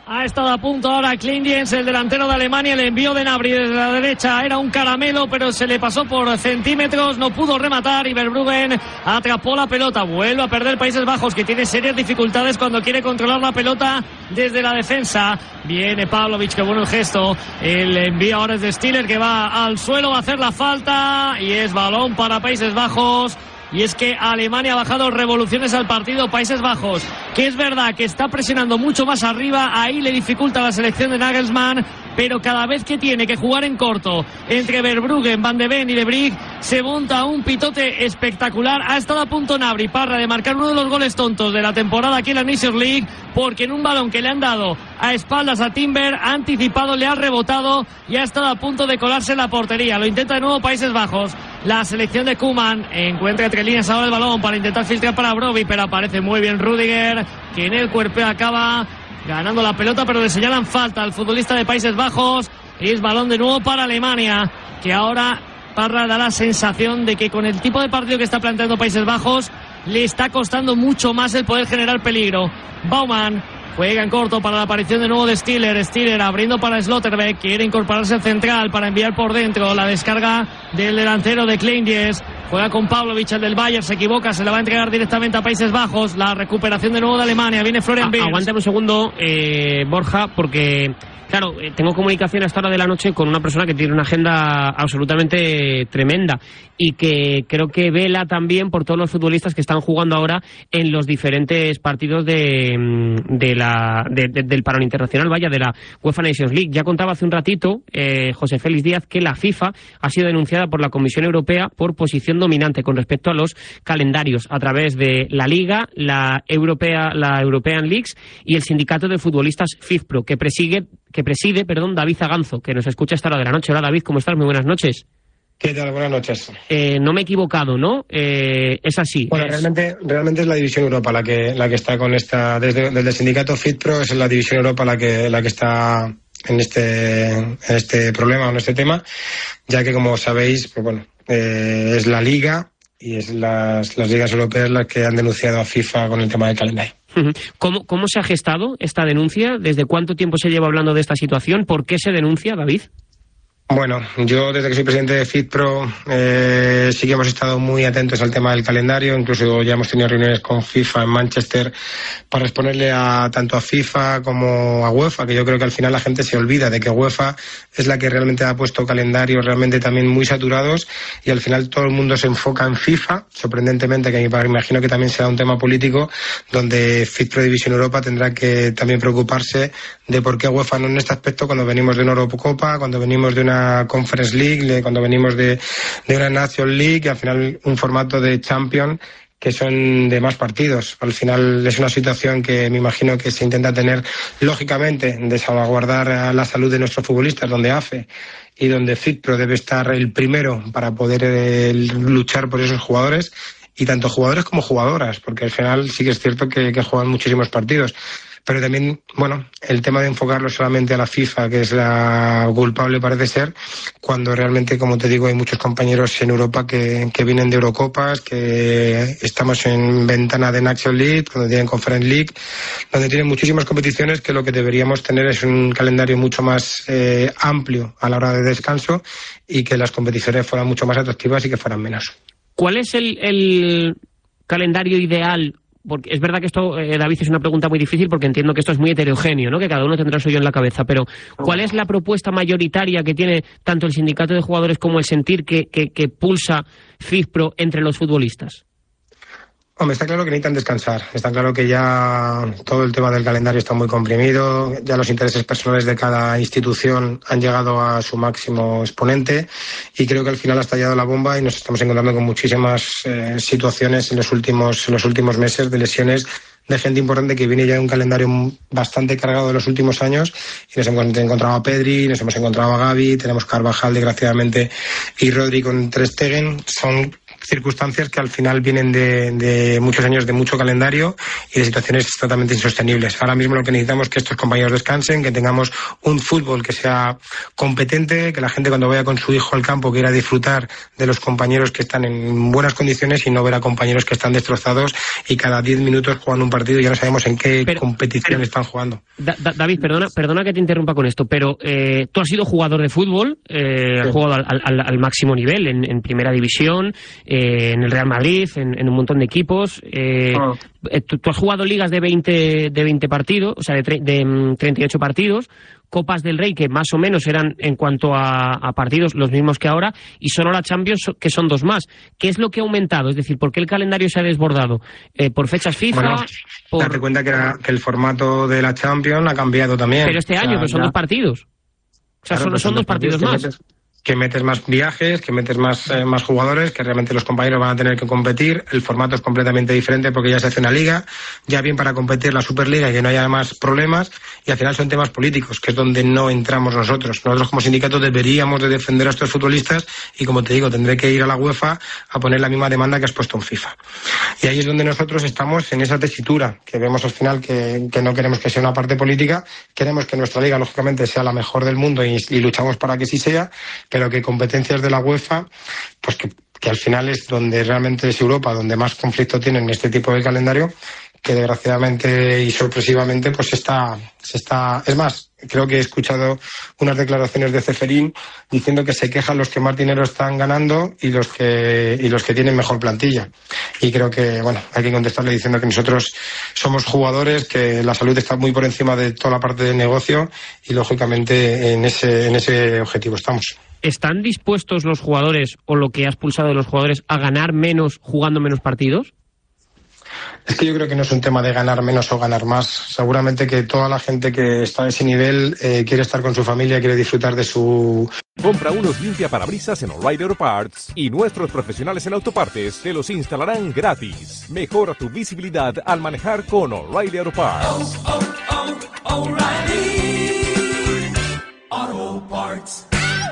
Ha estado a punto ahora Kleindienst, el delantero de Alemania. El envío de Gnabry desde la derecha era un caramelo, pero se le pasó por centímetros, no pudo rematar y Verbruggen atrapó la pelota. Vuelve a perder Países Bajos, que tiene serias dificultades cuando quiere controlar la pelota desde la defensa. Viene Pavlovic, qué bueno el gesto. El envío ahora es de Stiller, que va al suelo, va a hacer la falta y es balón para Países Bajos. Y es que Alemania ha bajado revoluciones al partido. Países Bajos, que es verdad que está presionando mucho más arriba, ahí le dificulta la selección de Nagelsmann, pero cada vez que tiene que jugar en corto entre Verbruggen, Van de Ven y De Vrij, se monta un pitote espectacular. Ha estado a punto Gnabry, Parra, de marcar uno de los goles tontos de la temporada aquí en la Nations League, porque en un balón que le han dado a espaldas a Timber, ha anticipado, le ha rebotado y ha estado a punto de colarse en la portería. Lo intenta de nuevo Países Bajos. La selección de Koeman encuentra entre líneas ahora el balón para intentar filtrar para Brobbey, pero aparece muy bien Rudiger, que en el cuerpo acaba ganando la pelota, pero le señalan falta al futbolista de Países Bajos. Y es balón de nuevo para Alemania, que ahora Parra da la sensación de que con el tipo de partido que está planteando Países Bajos le está costando mucho más el poder generar peligro. Baumann juega en corto para la aparición de nuevo de Stiller. Stiller abriendo para Slotterbeck, quiere incorporarse al central para enviar por dentro. La descarga del delantero de Kleindienst. Juega con Pavlovic, el del Bayern, se equivoca, se la va a entregar directamente a Países Bajos. La recuperación de nuevo de Alemania. Viene Florian Wirtz. Aguántame un segundo, eh, Borja, porque claro, eh, tengo comunicación a esta hora de la noche con una persona que tiene una agenda absolutamente tremenda y que creo que vela también por todos los futbolistas que están jugando ahora en los diferentes partidos de, de la de, de, del parón internacional, vaya, de la UEFA Nations League. Ya contaba hace un ratito eh, José Félix Díaz que la FIFA ha sido denunciada por la Comisión Europea por posición dominante con respecto a los calendarios a través de la Liga, la Europea, la European Leagues y el sindicato de futbolistas FIFPro, que preside, que preside, perdón, David Zaganzo, que nos escucha a esta hora de la noche. Hola David, ¿cómo estás? Muy buenas noches. ¿Qué tal? Buenas noches. Eh, no me he equivocado, ¿no? Eh, es así. Bueno, es... realmente realmente es la División Europa la que la que está con esta, desde, desde el sindicato FIFPro es la División Europa la que la que está en este en este problema o en este tema, ya que como sabéis, pues bueno, eh, es la Liga y es las, las ligas europeas las que han denunciado a FIFA con el tema del calendario. ¿Cómo, ¿Cómo se ha gestado esta denuncia? ¿Desde cuánto tiempo se lleva hablando de esta situación? ¿Por qué se denuncia, David? Bueno, yo desde que soy presidente de FIFPro eh, sí que hemos estado muy atentos al tema del calendario, incluso ya hemos tenido reuniones con FIFA en Manchester para exponerle a tanto a FIFA como a UEFA, que yo creo que al final la gente se olvida de que UEFA es la que realmente ha puesto calendarios realmente también muy saturados y al final todo el mundo se enfoca en FIFA, sorprendentemente, que me imagino que también será un tema político, donde FIFPro División Europa tendrá que también preocuparse de por qué UEFA no en este aspecto cuando venimos de una Eurocopa, cuando venimos de una Conference League, cuando venimos de, de una National League, y al final un formato de Champions que son de más partidos. Al final es una situación que me imagino que se intenta tener lógicamente de salvaguardar la salud de nuestros futbolistas, donde A F E y donde FIFPro debe estar el primero para poder eh, luchar por esos jugadores, y tanto jugadores como jugadoras, porque al final sí que es cierto que, que juegan muchísimos partidos. Pero también, bueno, el tema de enfocarlo solamente a la FIFA, que es la culpable parece ser, cuando realmente, como te digo, hay muchos compañeros en Europa que, que vienen de Eurocopas, que estamos en ventana de National League, donde tienen Conference League, donde tienen muchísimas competiciones, que lo que deberíamos tener es un calendario mucho más eh, amplio a la hora de descanso y que las competiciones fueran mucho más atractivas y que fueran menos. ¿Cuál es el, el calendario ideal? Porque es verdad que esto, eh, David, es una pregunta muy difícil porque entiendo que esto es muy heterogéneo, ¿no? Que cada uno tendrá el suyo en la cabeza, pero ¿cuál es la propuesta mayoritaria que tiene tanto el sindicato de jugadores como el sentir que, que, que pulsa FIFPro entre los futbolistas? Hombre, está claro que necesitan descansar, está claro que ya todo el tema del calendario está muy comprimido, ya los intereses personales de cada institución han llegado a su máximo exponente y creo que al final ha estallado la bomba y nos estamos encontrando con muchísimas eh, situaciones en los últimos, en los últimos meses de lesiones de gente importante que viene ya de un calendario bastante cargado de los últimos años y nos hemos encontrado a Pedri, nos hemos encontrado a Gavi, tenemos Carvajal desgraciadamente y Rodri con Ter Stegen. Son circunstancias que al final vienen de, de muchos años de mucho calendario y de situaciones totalmente insostenibles. Ahora mismo lo que necesitamos es que estos compañeros descansen, que tengamos un fútbol que sea competente, que la gente cuando vaya con su hijo al campo quiera disfrutar de los compañeros que están en buenas condiciones y no ver a compañeros que están destrozados y cada diez minutos juegan un partido y ya no sabemos en qué pero, competición pero, están jugando. Da, da, David, perdona, perdona que te interrumpa con esto, pero eh, tú has sido jugador de fútbol, eh, sí. has jugado al, al, al máximo nivel en, en primera división, eh, en el Real Madrid, en, en un montón de equipos. Eh, oh. tú, tú has jugado ligas de veinte, de veinte partidos, o sea, de, tre, de um, treinta y ocho partidos, Copas del Rey que más o menos eran en cuanto a, a partidos los mismos que ahora, y solo la Champions que son dos más. ¿Qué es lo que ha aumentado? Es decir, ¿por qué el calendario se ha desbordado? Eh, ¿Por fechas FIFA? Bueno, por... date cuenta que, era, que el formato de la Champions ha cambiado también. Pero este año, o sea, pero son ya... dos partidos. O sea, claro, solo son dos partidos, partidos más. Metes, que metes más viajes, que metes más, eh, más jugadores, que realmente los compañeros van a tener que competir. El formato es completamente diferente porque ya se hace una liga, ya bien para competir la Superliga y que no haya más problemas, y al final son temas políticos, que es donde no entramos nosotros. Nosotros como sindicato deberíamos de defender a estos futbolistas y, como te digo, tendré que ir a la UEFA a poner la misma demanda que has puesto en FIFA. Y ahí es donde nosotros estamos en esa tesitura, que vemos al final que, que no queremos que sea una parte política, queremos que nuestra liga, lógicamente, sea la mejor del mundo y, y luchamos para que sí sea, pero que competencias de la UEFA, pues que, que al final es donde realmente es Europa, donde más conflicto tienen este tipo de calendario, que desgraciadamente y sorpresivamente pues está, se está... Es más, creo que he escuchado unas declaraciones de Ceferín diciendo que se quejan los que más dinero están ganando y los que y los que tienen mejor plantilla. Y creo que, bueno, hay que contestarle diciendo que nosotros somos jugadores, que la salud está muy por encima de toda la parte del negocio y, lógicamente, en ese, en ese objetivo estamos. ¿Están dispuestos los jugadores, o lo que has pulsado de los jugadores, a ganar menos jugando menos partidos? Es que yo creo que no es un tema de ganar menos o ganar más. Seguramente que toda la gente que está a ese nivel eh, quiere estar con su familia, quiere disfrutar de su... Compra unos limpiaparabrisas en O'Reilly Auto Parts y nuestros profesionales en autopartes te los instalarán gratis. Mejora tu visibilidad al manejar con O'Reilly Auto Parts. Oh, oh, oh, O'Reilly Auto Parts.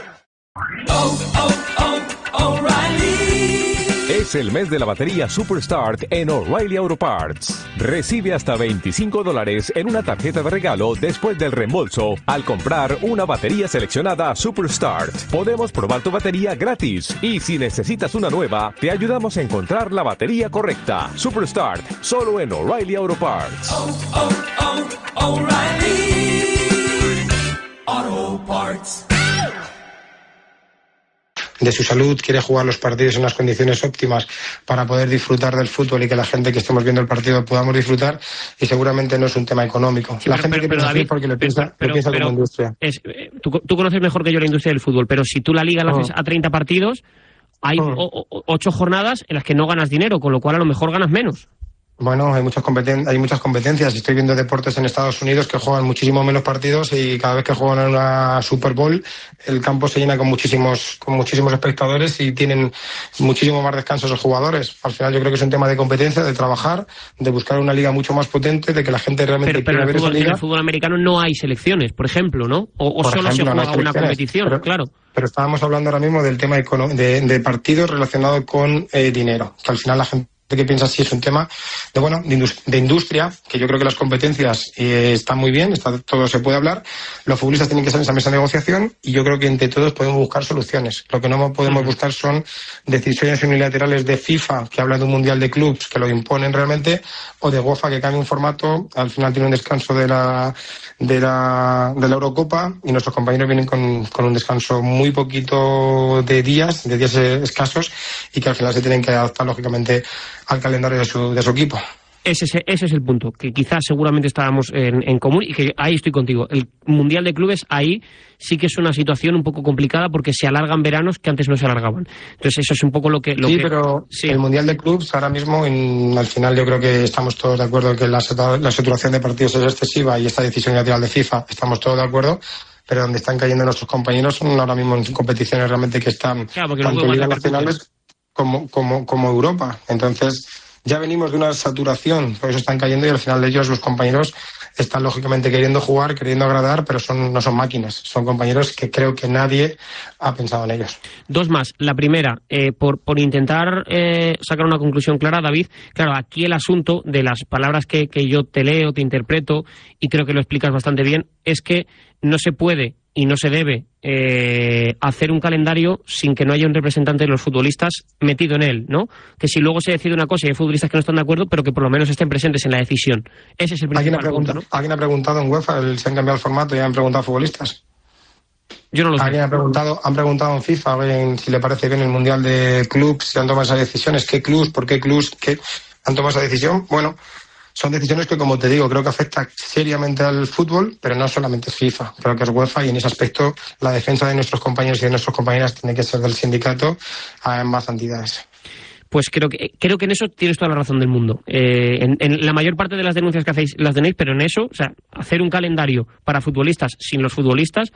Oh, oh, oh, O'Reilly. Es el mes de la batería Superstart en O'Reilly Auto Parts. Recibe hasta veinticinco dólares en una tarjeta de regalo después del reembolso al comprar una batería seleccionada Superstart. Podemos probar tu batería gratis y si necesitas una nueva, te ayudamos a encontrar la batería correcta. Superstart, solo en O'Reilly Auto Parts. Oh, oh, oh, O'Reilly Auto Parts. De su salud, quiere jugar los partidos en unas condiciones óptimas para poder disfrutar del fútbol y que la gente que estemos viendo el partido podamos disfrutar, y seguramente no es un tema económico. Sí, la pero, gente pero, que piensa David, así porque lo piensa, pero, lo piensa pero, como industria. Es, tú, tú conoces mejor que yo la industria del fútbol, pero si tú la liga la haces oh. a treinta partidos, hay oh. ocho jornadas en las que no ganas dinero, con lo cual a lo mejor ganas menos. Bueno, hay muchas competen- hay muchas competencias. Estoy viendo deportes en Estados Unidos que juegan muchísimo menos partidos y cada vez que juegan en una Super Bowl el campo se llena con muchísimos con muchísimos espectadores y tienen muchísimo más descansos los jugadores. Al final yo creo que es un tema de competencia, de trabajar, de buscar una liga mucho más potente, de que la gente realmente pero, pero quiera ver fútbol, esa liga. En el fútbol americano no hay selecciones, por ejemplo, ¿no? O, o solo ejemplo, se juega no una competición, pero, claro. Pero estábamos hablando ahora mismo del tema de, de partidos relacionados con eh, dinero, que al final la gente que piensa si es un tema de bueno de, indust- de industria, que yo creo que las competencias eh, están muy bien, está, todo se puede hablar, los futbolistas tienen que estar en esa mesa de negociación y yo creo que entre todos podemos buscar soluciones. Lo que no podemos buscar son decisiones unilaterales de FIFA que hablan de un mundial de clubes que lo imponen realmente, o de UEFA que cambia un formato, al final tiene un descanso de la de la, de la Eurocopa y nuestros compañeros vienen con, con un descanso muy poquito de días, de días escasos, y que al final se tienen que adaptar lógicamente al calendario de su, de su equipo. Ese es, ese es el punto, que quizás seguramente estábamos en, en común y que ahí estoy contigo. El Mundial de Clubes ahí sí que es una situación un poco complicada porque se alargan veranos que antes no se alargaban. Entonces eso es un poco lo que... Lo sí, que, pero sí. El Mundial de Clubes ahora mismo, en, al final yo creo que estamos todos de acuerdo que la, la saturación de partidos es excesiva y esta decisión lateral de FIFA, estamos todos de acuerdo, pero donde están cayendo nuestros compañeros son ahora mismo en competiciones realmente que están claro, tanto en ligas nacionales como, como, como Europa. Entonces ya venimos de una saturación, por eso están cayendo y al final de ellos los compañeros están lógicamente queriendo jugar, queriendo agradar, pero son, no son máquinas, son compañeros que creo que nadie ha pensado en ellos. Dos más. La primera, eh, por, por intentar eh, sacar una conclusión clara, David, claro, aquí el asunto de las palabras que, que yo te leo, te interpreto, y creo que lo explicas bastante bien, es que no se puede y no se debe eh, hacer un calendario sin que no haya un representante de los futbolistas metido en él, ¿no? Que si luego se decide una cosa y hay futbolistas que no están de acuerdo, pero que por lo menos estén presentes en la decisión. Ese es el principal ¿Alguien ha preguntado, punto, ¿no? ¿Alguien ha preguntado en UEFA el, se han cambiado el formato y han preguntado a futbolistas? Yo no lo sé. ¿Alguien ha preguntado, han preguntado en FIFA a ver si le parece bien el Mundial de Clubs, si han tomado esas decisiones? ¿Qué clubs? ¿Por qué clubs? ¿Qué han tomado esa decisión? Bueno, son decisiones que, como te digo, creo que afectan seriamente al fútbol, pero no solamente es FIFA, creo que es UEFA, y en ese aspecto la defensa de nuestros compañeros y de nuestras compañeras tiene que ser del sindicato a ambas entidades. Pues creo que creo que en eso tienes toda la razón del mundo. Eh, en, en la mayor parte de las denuncias que hacéis las tenéis, pero en eso, o sea, hacer un calendario para futbolistas sin los futbolistas,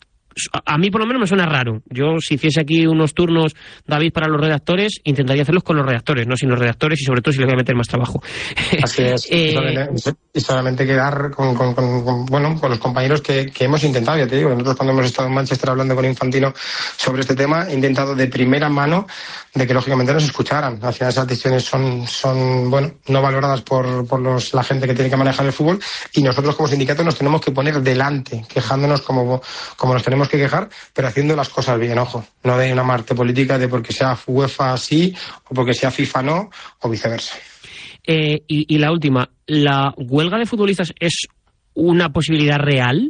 a mí por lo menos me suena raro. Yo, si hiciese aquí unos turnos, David, para los redactores, intentaría hacerlos con los redactores, no sin los redactores, y sobre todo si les voy a meter más trabajo. Así es. eh... y, solamente, y solamente quedar con, con, con, con, bueno, con los compañeros que, que hemos intentado, ya te digo, nosotros cuando hemos estado en Manchester hablando con Infantino sobre este tema, he intentado de primera mano de que lógicamente nos escucharan. Al final esas decisiones son, son bueno, no valoradas por, por los, la gente que tiene que manejar el fútbol, y nosotros como sindicato nos tenemos que poner delante, quejándonos como, como nos tenemos que quejar, pero haciendo las cosas bien, ojo, no de una parte política de porque sea UEFA así o porque sea FIFA no, o viceversa. Eh, y, y la última, ¿la huelga de futbolistas es una posibilidad real?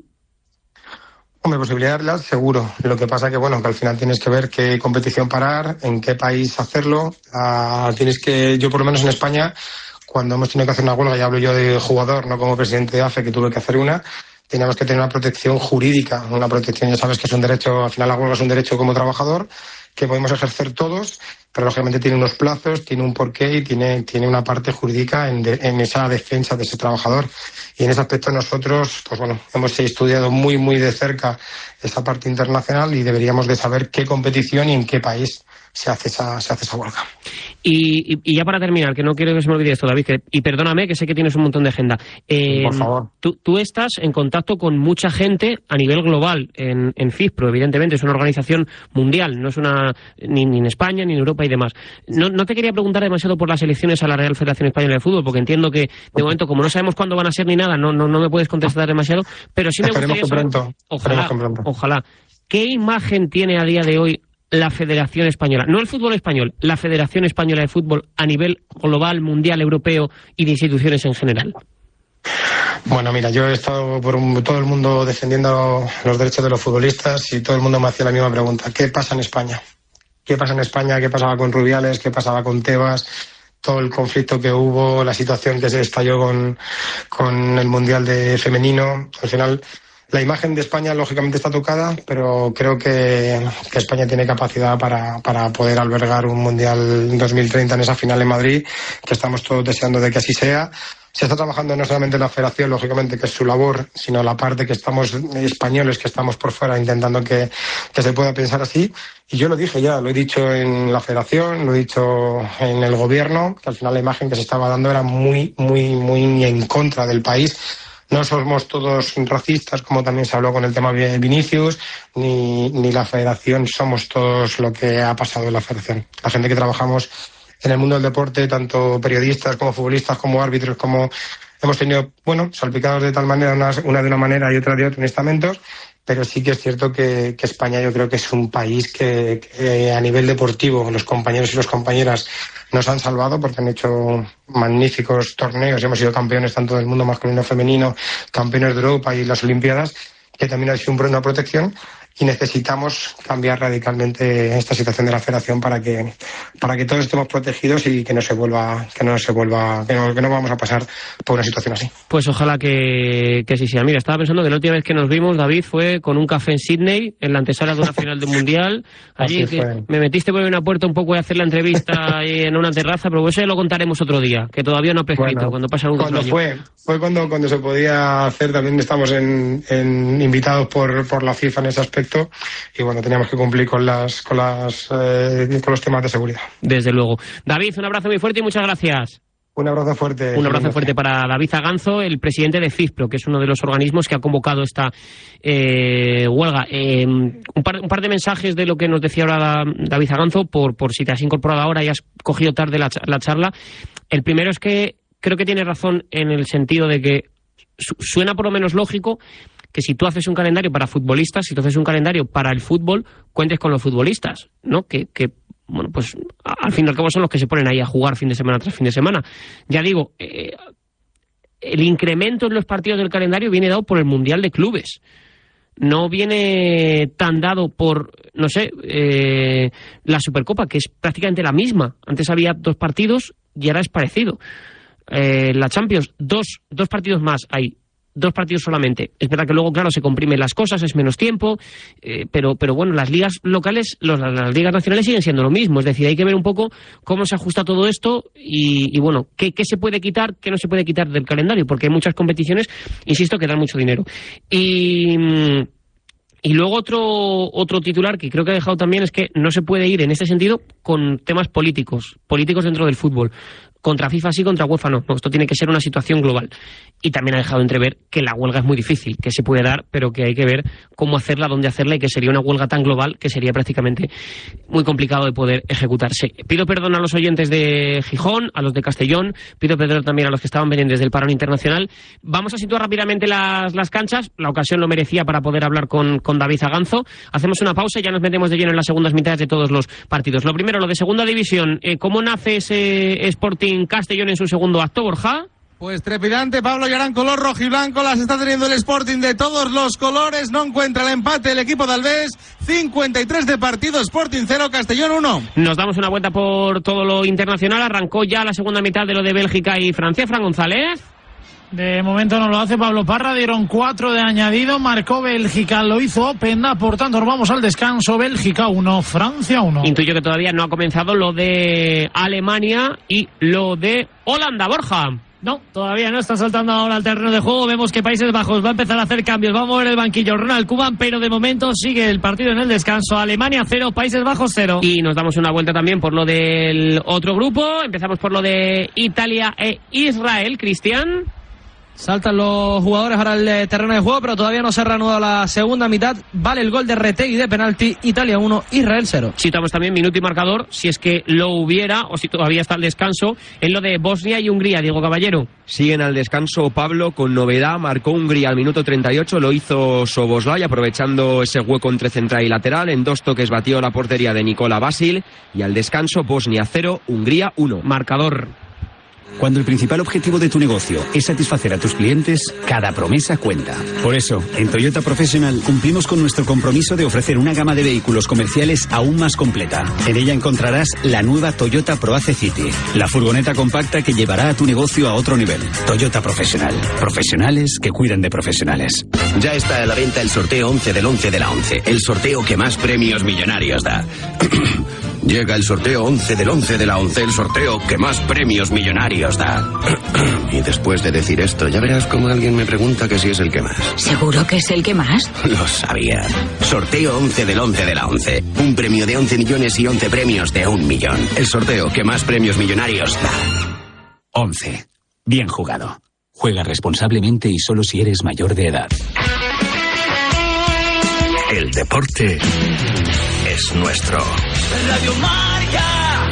Hombre, posibilidad real seguro. Lo que pasa que, bueno, que al final tienes que ver qué competición parar, en qué país hacerlo. Uh, tienes que, yo por lo menos en España, cuando hemos tenido que hacer una huelga, ya hablo yo de jugador, no como presidente de A F E, que tuve que hacer una, teníamos que tener una protección jurídica, una protección, ya sabes que es un derecho, al final la huelga es un derecho como trabajador, que podemos ejercer todos, pero lógicamente tiene unos plazos, tiene un porqué y tiene, tiene una parte jurídica en, de, en esa defensa de ese trabajador. Y en ese aspecto nosotros, pues bueno, hemos estudiado muy, muy de cerca esa parte internacional y deberíamos de saber qué competición y en qué país se hace esa, se hace esa huelga. Y, y, y ya para terminar, que no quiero que se me olvide esto, David, que, y perdóname, que sé que tienes un montón de agenda. Eh, Por favor. Tú, tú estás en contacto con mucha gente a nivel global en, en FIFPro, evidentemente, es una organización mundial, no es una ni, ni en España, ni en Europa y demás. No, no te quería preguntar demasiado por las elecciones a la Real Federación Española de Fútbol, porque entiendo que, de momento, como no sabemos cuándo van a ser ni nada, no, no, no me puedes contestar demasiado, pero sí me Esperemos gustaría saber, pronto. ojalá, Esperemos que pronto. ojalá, ¿qué imagen tiene a día de hoy la Federación Española, no el fútbol español, la Federación Española de Fútbol a nivel global, mundial, europeo y de instituciones en general? Bueno, mira, yo he estado por un, todo el mundo defendiendo los derechos de los futbolistas y todo el mundo me hacía la misma pregunta. ¿Qué pasa en España? ¿Qué pasa en España? ¿Qué pasaba con Rubiales? ¿Qué pasaba con Tebas? Todo el conflicto que hubo, la situación que se estalló con, con el Mundial de femenino. Al final, la imagen de España lógicamente está tocada, pero creo que, que España tiene capacidad para, para poder albergar un Mundial dos mil treinta en esa final en Madrid, que estamos todos deseando de que así sea. Se está trabajando no solamente en la federación, lógicamente, que es su labor, sino la parte que estamos españoles, que estamos por fuera intentando que, que se pueda pensar así. Y yo lo dije ya, lo he dicho en la federación, lo he dicho en el gobierno, que al final la imagen que se estaba dando era muy, muy, muy en contra del país. No somos todos racistas, como también se habló con el tema de Vinicius, ni, ni la federación somos todos lo que ha pasado en la federación. La gente que trabajamos en el mundo del deporte, tanto periodistas como futbolistas, como árbitros, como hemos tenido, bueno, salpicados de tal manera, una, una de una manera y otra de otra en estamentos, pero sí que es cierto que, que España yo creo que es un país que, que a nivel deportivo los compañeros y las compañeras nos han salvado porque han hecho magníficos torneos, hemos sido campeones tanto del mundo masculino y femenino, campeones de Europa y las Olimpiadas, que también ha sido una protección. Y necesitamos cambiar radicalmente esta situación de la federación para que para que todos estemos protegidos y que no se vuelva que no se vuelva que no, que no vamos a pasar por una situación así. Pues ojalá que, que sí sea. Mira, estaba pensando que la última vez que nos vimos, David, fue con un café en Sydney, en la antesala de una final del Mundial. Allí que me metiste por una puerta un poco a hacer la entrevista ahí en una terraza, pero eso lo contaremos otro día, que todavía no ha prescrito, bueno, cuando pasa algún cuando año. fue fue cuando cuando se podía hacer. También estamos en, en invitados por por la FIFA en ese aspecto. Y bueno, teníamos que cumplir con las con las eh, con los temas de seguridad. Desde luego. David, un abrazo muy fuerte y muchas gracias. Un abrazo fuerte. Un abrazo fuerte para David Zaganzo, el presidente de FIFPro, que es uno de los organismos que ha convocado esta eh, huelga. Eh, un, par, un par de mensajes de lo que nos decía ahora David Zaganzo, por, por si te has incorporado ahora y has cogido tarde la, la charla. El primero es que creo que tiene razón en el sentido de que su, suena por lo menos lógico que si tú haces un calendario para futbolistas, si tú haces un calendario para el fútbol, cuentes con los futbolistas, ¿no? Que... que bueno, pues al fin y al cabo son los que se ponen ahí a jugar fin de semana tras fin de semana. Ya digo, eh, el incremento en los partidos del calendario viene dado por el Mundial de Clubes. No viene tan dado por, no sé, eh, la Supercopa, que es prácticamente la misma. Antes había dos partidos y ahora es parecido. Eh, la Champions, dos, dos partidos más hay. Dos partidos solamente. Es verdad que luego, claro, se comprimen las cosas, es menos tiempo, eh, pero, pero bueno, las ligas locales, los, las ligas nacionales siguen siendo lo mismo. Es decir, hay que ver un poco cómo se ajusta todo esto y, y bueno, qué, qué se puede quitar, qué no se puede quitar del calendario, porque hay muchas competiciones, insisto, que dan mucho dinero. Y... Y luego otro otro titular que creo que ha dejado también es que no se puede ir en este sentido con temas políticos, políticos dentro del fútbol. Contra FIFA sí, contra UEFA no. no. Esto tiene que ser una situación global. Y también ha dejado entrever que la huelga es muy difícil, que se puede dar, pero que hay que ver cómo hacerla, dónde hacerla y que sería una huelga tan global que sería prácticamente muy complicado de poder ejecutarse. Pido perdón a los oyentes de Gijón, a los de Castellón, pido perdón también a los que estaban pendientes del parón internacional. Vamos a situar rápidamente las, las canchas. La ocasión lo merecía para poder hablar con, con David Zaganzo. Hacemos una pausa y ya nos metemos de lleno en las segundas mitades de todos los partidos. Lo primero, lo de segunda división. Eh, ¿Cómo nace ese Sporting Castellón en su segundo acto, Borja? Pues trepidante, Pablo Yarán, color rojo y blanco, las está teniendo el Sporting de todos los colores, no encuentra el empate el equipo de Alves, cincuenta y tres de partido, Sporting cero, Castellón uno. Nos damos una vuelta por todo lo internacional, arrancó ya la segunda mitad de lo de Bélgica y Francia. Fran González. De momento no lo hace Pablo Parra, dieron cuatro de añadido, marcó Bélgica, lo hizo Openda, por tanto nos vamos al descanso, Bélgica uno, Francia uno. Intuyo que todavía no ha comenzado lo de Alemania y lo de Holanda, Borja. No, todavía no está saltando ahora al terreno de juego. Vemos que Países Bajos va a empezar a hacer cambios. Va a mover el banquillo Ronald Koeman, pero de momento sigue el partido en el descanso. Alemania cero, Países Bajos cero. Y nos damos una vuelta también por lo del otro grupo. Empezamos por lo de Italia e Israel, Cristian. Saltan los jugadores ahora al terreno de juego, pero todavía no se ha reanudado la segunda mitad. Vale el gol de Retegui de penalti. Italia uno, Israel cero. Citamos también minuto y marcador, si es que lo hubiera o si todavía está el descanso, en lo de Bosnia y Hungría, Diego Caballero. Siguen al descanso, Pablo, con novedad. Marcó Hungría al minuto treinta y ocho, lo hizo Soboslai, aprovechando ese hueco entre central y lateral. En dos toques batió la portería de Nikola Basil. Y al descanso, Bosnia cero, Hungría uno. Marcador. Cuando el principal objetivo de tu negocio es satisfacer a tus clientes, cada promesa cuenta. Por eso, en Toyota Professional cumplimos con nuestro compromiso de ofrecer una gama de vehículos comerciales aún más completa. En ella encontrarás la nueva Toyota ProAce City, la furgoneta compacta que llevará a tu negocio a otro nivel. Toyota Professional. Profesionales que cuidan de profesionales. Ya está a la venta el sorteo once del once de la once, el sorteo que más premios millonarios da. Llega el sorteo once del once de la once, el sorteo que más premios millonarios da. Y después de decir esto, ya verás como alguien me pregunta que si es el que más. ¿Seguro que es el que más? Lo sabía. Sorteo once del once de la once. Un premio de once millones y once premios de un millón. El sorteo que más premios millonarios da. once. Bien jugado. Juega responsablemente y solo si eres mayor de edad. El deporte es nuestro. Radio Marca.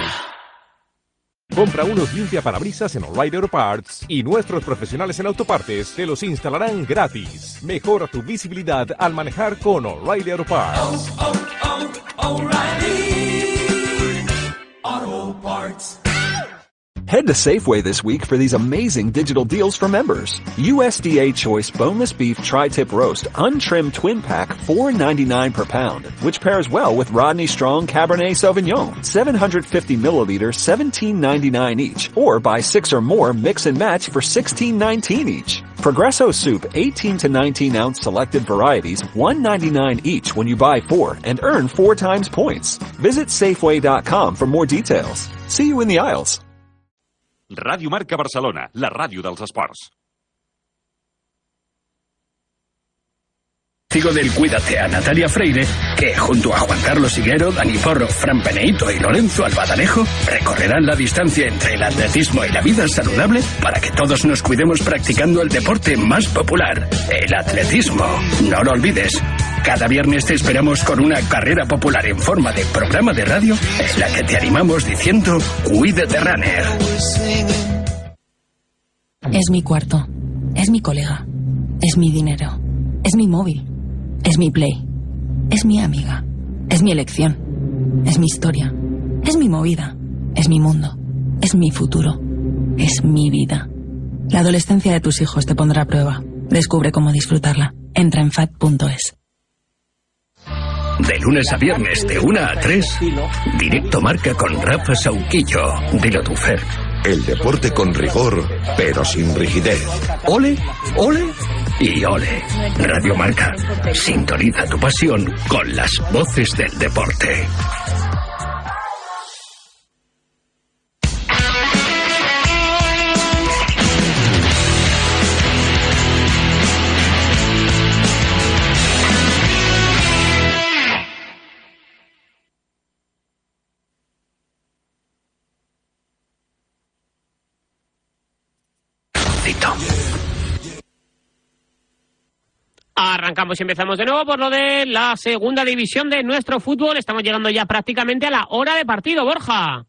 Compra unos limpiaparabrisas en O'Reilly Auto Parts y nuestros profesionales en autopartes te los instalarán gratis. Mejora tu visibilidad al manejar con O'Reilly Auto Parts. Oh, oh, oh, O'Reilly Auto Parts. Head to Safeway this week for these amazing digital deals for members. U S D A Choice Boneless Beef Tri-Tip Roast Untrimmed Twin Pack four ninety-nine per pound, which pairs well with Rodney Strong Cabernet Sauvignon, seven hundred fifty milliliters, seventeen ninety-nine each, or buy six or more mix and match for sixteen nineteen each. Progresso Soup eighteen to nineteen ounce selected varieties, one ninety-nine each when you buy four and earn four times points. Visit Safeway dot com for more details. See you in the aisles. Ràdio Marca Barcelona, la ràdio dels esports. del Cuídate a Natalia Freire, que junto a Juan Carlos Higuero, Dani Porro, Fran Peneito y Lorenzo Albadalejo recorrerán la distancia entre el atletismo y la vida saludable para que todos nos cuidemos practicando el deporte más popular, el atletismo. No lo olvides. Cada viernes te esperamos con una carrera popular en forma de programa de radio en la que te animamos diciendo Cuídate Runner. Es mi cuarto, es mi colega, es mi dinero, es mi móvil, es mi Play, es mi amiga, es mi elección, es mi historia, es mi movida, es mi mundo, es mi futuro, es mi vida. La adolescencia de tus hijos te pondrá a prueba. Descubre cómo disfrutarla. Entra en fat punto es. De lunes a viernes de una a tres, Directo Marca con Rafa Sauquillo. Dilo tú, Fer. El deporte con rigor, pero sin rigidez. Ole, ole y ole. Radio Marca. Sintoniza tu pasión con las voces del deporte. Arrancamos y empezamos de nuevo por lo de la segunda división de nuestro fútbol. Estamos llegando ya prácticamente a la hora de partido, Borja.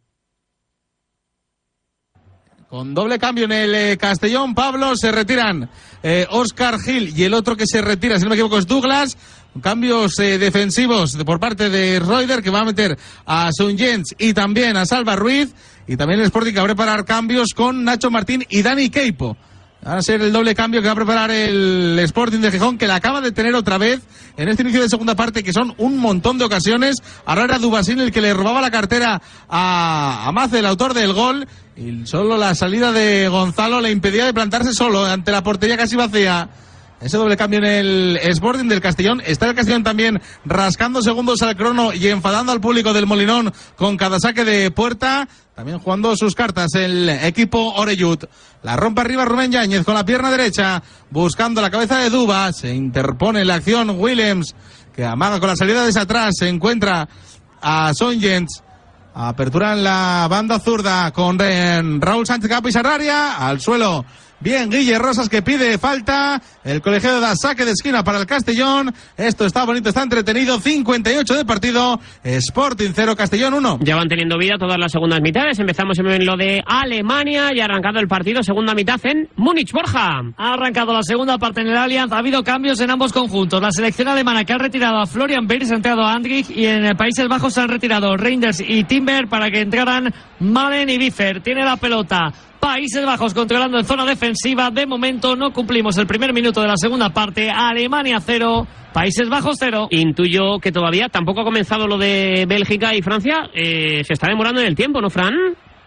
Con doble cambio en el eh, Castellón, Pablo, se retiran eh, Óscar Gil y el otro que se retira, si no me equivoco, es Douglas. Cambios eh, defensivos de, por parte de Reuter, que va a meter a Son Jens y también a Salva Ruiz. Y también el Sporting que va a preparar cambios con Nacho Martín y Dani Queipo. Va a ser el doble cambio que va a preparar el Sporting de Gijón, que la acaba de tener otra vez en este inicio de segunda parte, que son un montón de ocasiones. Ahora era Dubasín el que le robaba la cartera a, a Mace, el autor del gol, y solo la salida de Gonzalo le impedía de plantarse solo ante la portería casi vacía. Ese doble cambio en el Sporting del Castellón. Está el Castellón también rascando segundos al crono y enfadando al público del Molinón con cada saque de puerta. También jugando sus cartas el equipo Oreyud. La rompe arriba Rubén Yáñez con la pierna derecha, buscando la cabeza de Duba. Se interpone en la acción Williams, que amaga con la salida desde atrás. Se encuentra a Son Jens. Apertura en la banda zurda con Raúl Sánchez que va a pisar área. Al suelo. Bien, Guille Rosas, que pide falta. El colegiado da saque de esquina para el Castellón. Esto está bonito, está entretenido. cincuenta y ocho de partido. Sporting cero, Castellón uno. Ya van teniendo vida todas las segundas mitades. Empezamos en lo de Alemania y ha arrancado el partido. Segunda mitad en Múnich, Borja. Ha arrancado la segunda parte en el Allianz. Ha habido cambios en ambos conjuntos. La selección alemana, que ha retirado a Florian Wirtz, ha entrado a Andrich, y en el Países Bajos se han retirado Reinders y Timber para que entraran Malen y Biffer. Tiene la pelota Países Bajos controlando en zona defensiva. De momento no cumplimos el primer minuto de la segunda parte. Alemania cero, Países Bajos cero. Intuyo que todavía tampoco ha comenzado lo de Bélgica y Francia. Eh, se está demorando en el tiempo, ¿no, Fran?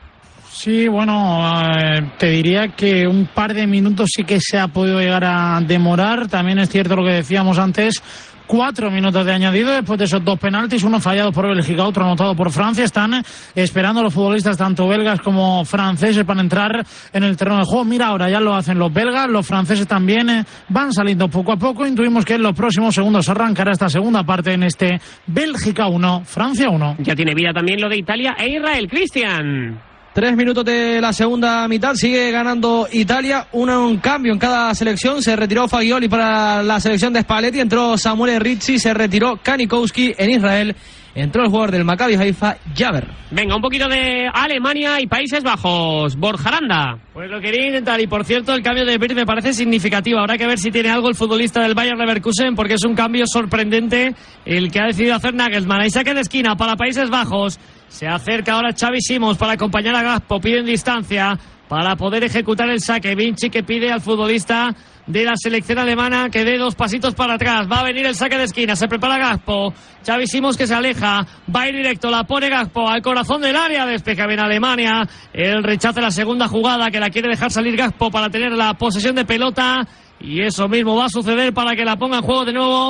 Sí, bueno, eh, te diría que un par de minutos sí que se ha podido llegar a demorar. También es cierto lo que decíamos antes. Cuatro minutos de añadido después de esos dos penaltis, uno fallado por Bélgica, otro anotado por Francia. Están esperando los futbolistas, tanto belgas como franceses, para entrar en el terreno de juego. Mira, ahora ya lo hacen los belgas, los franceses también eh, van saliendo poco a poco. Intuimos que en los próximos segundos arrancará esta segunda parte en este Bélgica uno, Francia uno. Ya tiene vida también lo de Italia e Israel, Cristian. Tres minutos de la segunda mitad, sigue ganando Italia, uno un cambio en cada selección. Se retiró Fagioli para la selección de Spalletti, entró Samuel Rizzi, se retiró Kanikowski. En Israel entró el jugador del Maccabi Haifa, Jaber. Venga, un poquito de Alemania y Países Bajos, Borja Aranda. Pues lo quería intentar, y por cierto el cambio de Wirtz me parece significativo. Habrá que ver si tiene algo el futbolista del Bayer Leverkusen, porque es un cambio sorprendente el que ha decidido hacer Nagelsmann. Ahí saque de esquina para Países Bajos. Se acerca ahora Xavi Simons para acompañar a Gakpo, pide en distancia para poder ejecutar el saque. Vinci, que pide al futbolista de la selección alemana que dé dos pasitos para atrás. Va a venir el saque de esquina, se prepara Gakpo. Xavi Simons, que se aleja, va a ir directo, la pone Gakpo al corazón del área, despeja bien Alemania. El rechazo de la segunda jugada, que la quiere dejar salir Gakpo para tener la posesión de pelota, y eso mismo va a suceder para que la ponga en juego de nuevo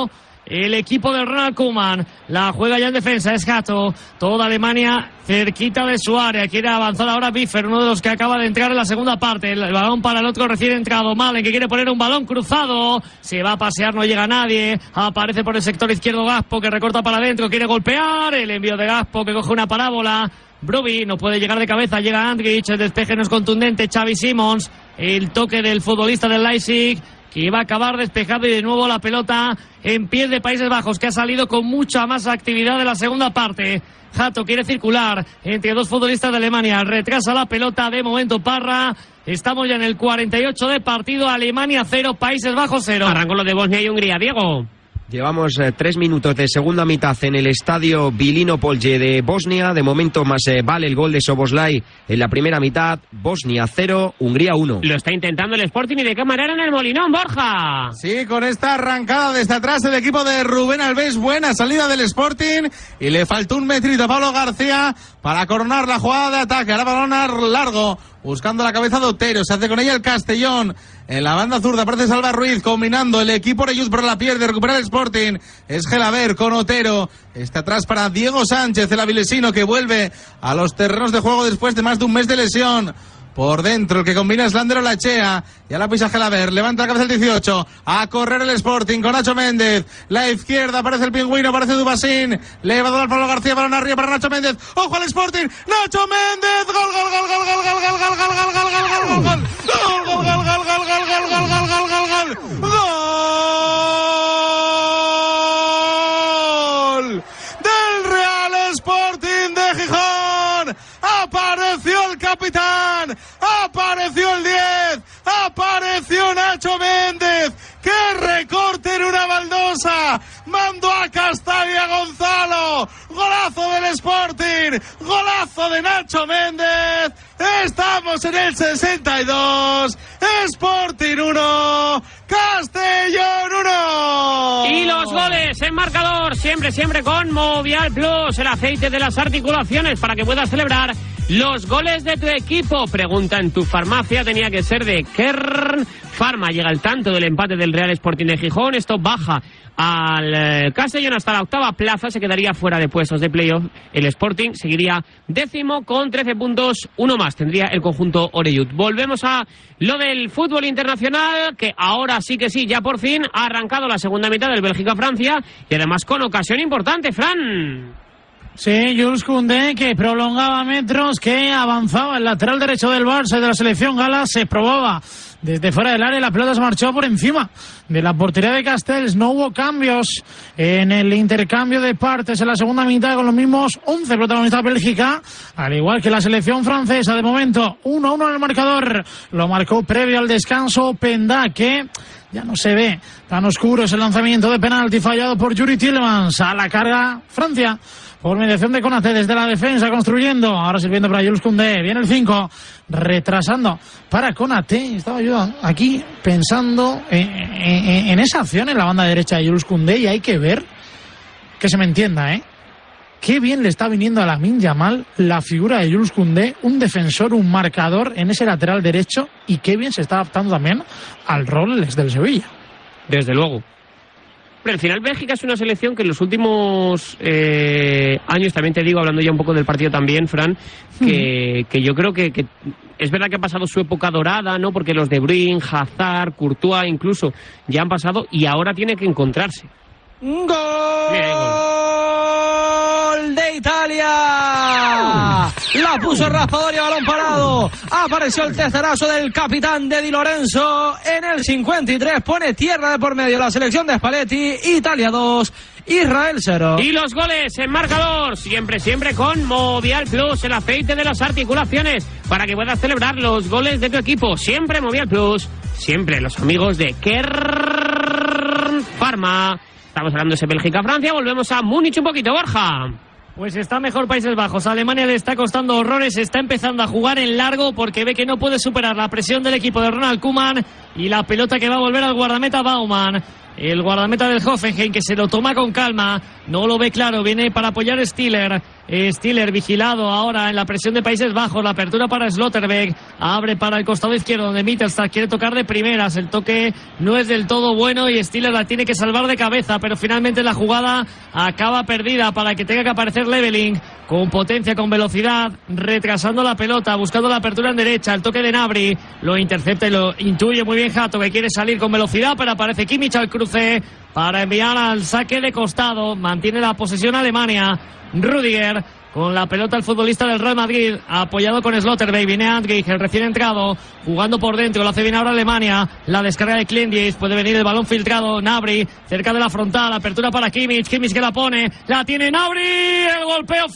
el equipo de Ronald Koeman. La juega ya en defensa, es Hato. Toda Alemania cerquita de su área. Quiere avanzar ahora Biffer, uno de los que acaba de entrar en la segunda parte. El balón para el otro recién entrado. Malen, que quiere poner un balón cruzado. Se va a pasear, no llega nadie. Aparece por el sector izquierdo Gaspo, que recorta para adentro. Quiere golpear. El envío de Gaspo, que coge una parábola. Broby no puede llegar de cabeza. Llega Andrich. El despeje no es contundente. Xavi Simons. El toque del futbolista del Leipzig, que iba a acabar despejado, y de nuevo la pelota en pies de Países Bajos, que ha salido con mucha más actividad de la segunda parte. Hato quiere circular entre dos futbolistas de Alemania, retrasa la pelota de momento Parra. Estamos ya en el cuarenta y ocho de partido. Alemania cero, Países Bajos cero. Arrancó lo de Bosnia y Hungría, Diego. Llevamos eh, tres minutos de segunda mitad en el estadio Vilino Polje de Bosnia. De momento más eh, vale el gol de Soboslai en la primera mitad. Bosnia cero, Hungría uno. Lo está intentando el Sporting, y de qué manera en el Molinón, Borja. Sí, con esta arrancada desde atrás el equipo de Rubén Alves. Buena salida del Sporting, y le faltó un metrito a Pablo García para coronar la jugada de ataque. Ahora balón largo, buscando la cabeza de Otero. Se hace con ella el Castellón. En la banda zurda aparece Salva Ruiz, combinando el equipo Reyus, por la pierde, recupera el Sporting. Es Gelaber con Otero. Está atrás para Diego Sánchez, el avilesino, que vuelve a los terrenos de juego después de más de un mes de lesión. Por dentro, el que combina es Lander Olachea. Ya la pisa Gelaber, levanta la cabeza el dieciocho. A correr el Sporting con Nacho Méndez. La izquierda, aparece el pingüino, aparece Dubasín. Le va a dar Pablo García, balón arriba para Nacho Méndez. ¡Ojo al Sporting! ¡Nacho Méndez! ¡Gol, gol, gol, gol, gol, gol, gol, gol, gol, gol, gol, gol, gol, gol, gol! ¡Gol, gol, gol, gol, gol, gol, gol, gol, gol, gol, gol, gol! ¡Gol del Real Sporting de Gijón! Apareció el capitán, apareció el diez, apareció Nacho Méndez, que recorte en una baldosa, mandó a Castalia Gonzalo. Golazo del Sporting, golazo de Nacho Méndez. Estamos en el sesenta y dos, Sporting uno, Castellón uno. Y los goles en marcador, siempre, siempre con Movial Plus, el aceite de las articulaciones, para que puedas celebrar los goles de tu equipo. Pregunta en tu farmacia, tenía que ser de Kern Pharma. Llega el tanto del empate del Real Sporting de Gijón. Esto baja al eh, Castellón hasta la octava plaza, se quedaría fuera de puestos de playoff. El Sporting seguiría décimo con trece puntos, uno más tendría el conjunto Oreyud. Volvemos a lo del fútbol internacional, que ahora sí que sí, ya por fin ha arrancado la segunda mitad del Bélgica-Francia, y además con ocasión importante, Fran. Sí, Jules Koundé, que prolongaba metros, que avanzaba el lateral derecho del Barça y de la selección gala, se probaba desde fuera del área, la pelota se marchó por encima de la portería de Castells. No hubo cambios en el intercambio de partes en la segunda mitad, con los mismos once protagonistas de Bélgica, al igual que la selección francesa. De momento, uno a uno en el marcador. Lo marcó previo al descanso Pendá, que ya no se ve tan oscuro ese lanzamiento de penalti fallado por Yuri Tielemans. A la carga Francia, por mediación de Konaté desde la defensa, construyendo, ahora sirviendo para Jules Koundé. Viene el cinco, retrasando para Konaté. Estaba yo aquí pensando en, en, en esa acción en la banda derecha de Jules Koundé, y hay que ver, que se me entienda, ¿eh? Qué bien le está viniendo a Lamine Yamal la figura de Jules Koundé, un defensor, un marcador en ese lateral derecho, y qué bien se está adaptando también al rol del Sevilla. Desde luego. Pero al final Bélgica es una selección que en los últimos eh, años, también te digo, hablando ya un poco del partido también, Fran, que, que yo creo que, que es verdad que ha pasado su época dorada, ¿no? Porque los De Bruyne, Hazard, Courtois incluso ya han pasado, y ahora tiene que encontrarse. ¡Gol! ¡Gol de Italia! La puso Raspadori a balón parado. Apareció el tercerazo del capitán de Di Lorenzo en el cincuenta y tres. Pone tierra de por medio la selección de Spalletti. Italia dos, Israel cero. Y los goles en marcador, siempre, siempre con Movial Plus, el aceite de las articulaciones, para que puedas celebrar los goles de tu equipo. Siempre Movial Plus, siempre los amigos de Kern Pharma. Estamos hablando de ese Bélgica-Francia, volvemos a Múnich un poquito, Borja. Pues está mejor Países Bajos. A Alemania le está costando horrores, está empezando a jugar en largo porque ve que no puede superar la presión del equipo de Ronald Koeman, y la pelota que va a volver al guardameta Baumann. El guardameta del Hoffenheim, que se lo toma con calma, no lo ve claro, viene para apoyar Stiller. Stiller vigilado ahora en la presión de Países Bajos. La apertura para Slotterbeck. Abre para el costado izquierdo donde Mittelstadt quiere tocar de primeras. El toque no es del todo bueno y Stiller la tiene que salvar de cabeza, pero finalmente la jugada acaba perdida para que tenga que aparecer Leveling con potencia, con velocidad, retrasando la pelota, buscando la apertura en derecha. El toque de Gnabry lo intercepta y lo intuye muy bien Hato, que quiere salir con velocidad, pero aparece Kimmich al cruce para enviar al saque de costado. Mantiene la posesión Alemania. Rüdiger con la pelota el futbolista del Real Madrid, apoyado con Slotterbeck. Viene Andrich, el recién entrado, jugando por dentro, lo hace bien ahora Alemania. La descarga de Klinsmann, puede venir el balón filtrado. Gnabry cerca de la frontal, apertura para Kimmich. Kimmich que la pone, la tiene Gnabry, el golpeo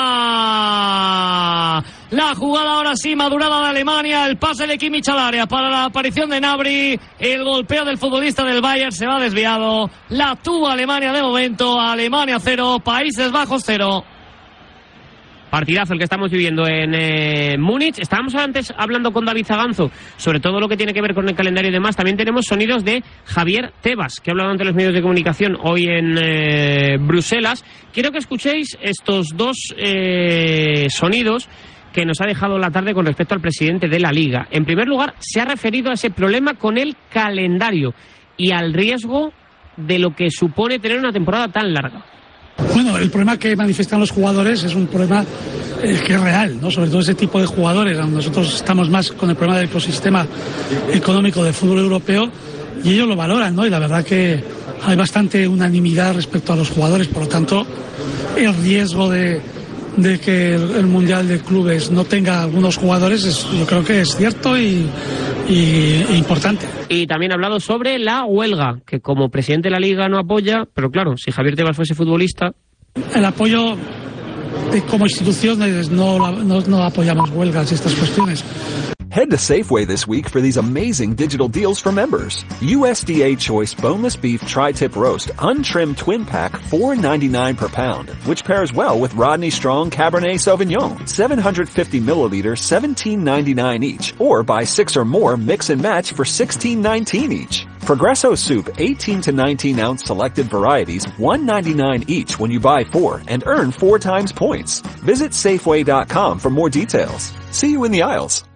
fuera. La jugada ahora sí madurada de Alemania, el pase de Kimmich al área para la aparición de Gnabry. El golpeo del futbolista del Bayern se va desviado. La tuvo Alemania de momento. Alemania cero, Países Bajos cero. Partidazo el que estamos viviendo en eh, Múnich. Estábamos antes hablando con David Zaganzo sobre todo lo que tiene que ver con el calendario y demás. También tenemos sonidos de Javier Tebas, que ha hablado ante los medios de comunicación hoy en eh, Bruselas. Quiero que escuchéis estos dos eh, sonidos que nos ha dejado la tarde con respecto al presidente de la Liga. En primer lugar, se ha referido a ese problema con el calendario y al riesgo de lo que supone tener una temporada tan larga. Bueno, el problema que manifiestan los jugadores es un problema eh, que es real, ¿no? Sobre todo ese tipo de jugadores. Nosotros estamos más con el problema del ecosistema económico del fútbol europeo y ellos lo valoran, ¿no? Y la verdad que hay bastante unanimidad respecto a los jugadores. Por lo tanto, el riesgo de, de que el, el Mundial de Clubes no tenga algunos jugadores es, yo creo que es cierto y, y, e importante. Y también ha hablado sobre la huelga, que como presidente de la Liga no apoya, pero claro, si Javier Tebas fuese futbolista... El apoyo de, como instituciones no, no, no apoyamos huelgas y estas cuestiones. Head to Safeway this week for these amazing digital deals for members. U S D A Choice Boneless Beef Tri-Tip Roast Untrimmed Twin Pack four ninety-nine per pound, which pairs well with Rodney Strong Cabernet Sauvignon, seven hundred fifty milliliters, seventeen ninety-nine each, or buy six or more, mix and match for sixteen nineteen each. Progresso Soup eighteen to nineteen ounce selected varieties, one ninety-nine each when you buy four and earn four times points. Visit Safeway dot com for more details. See you in the aisles.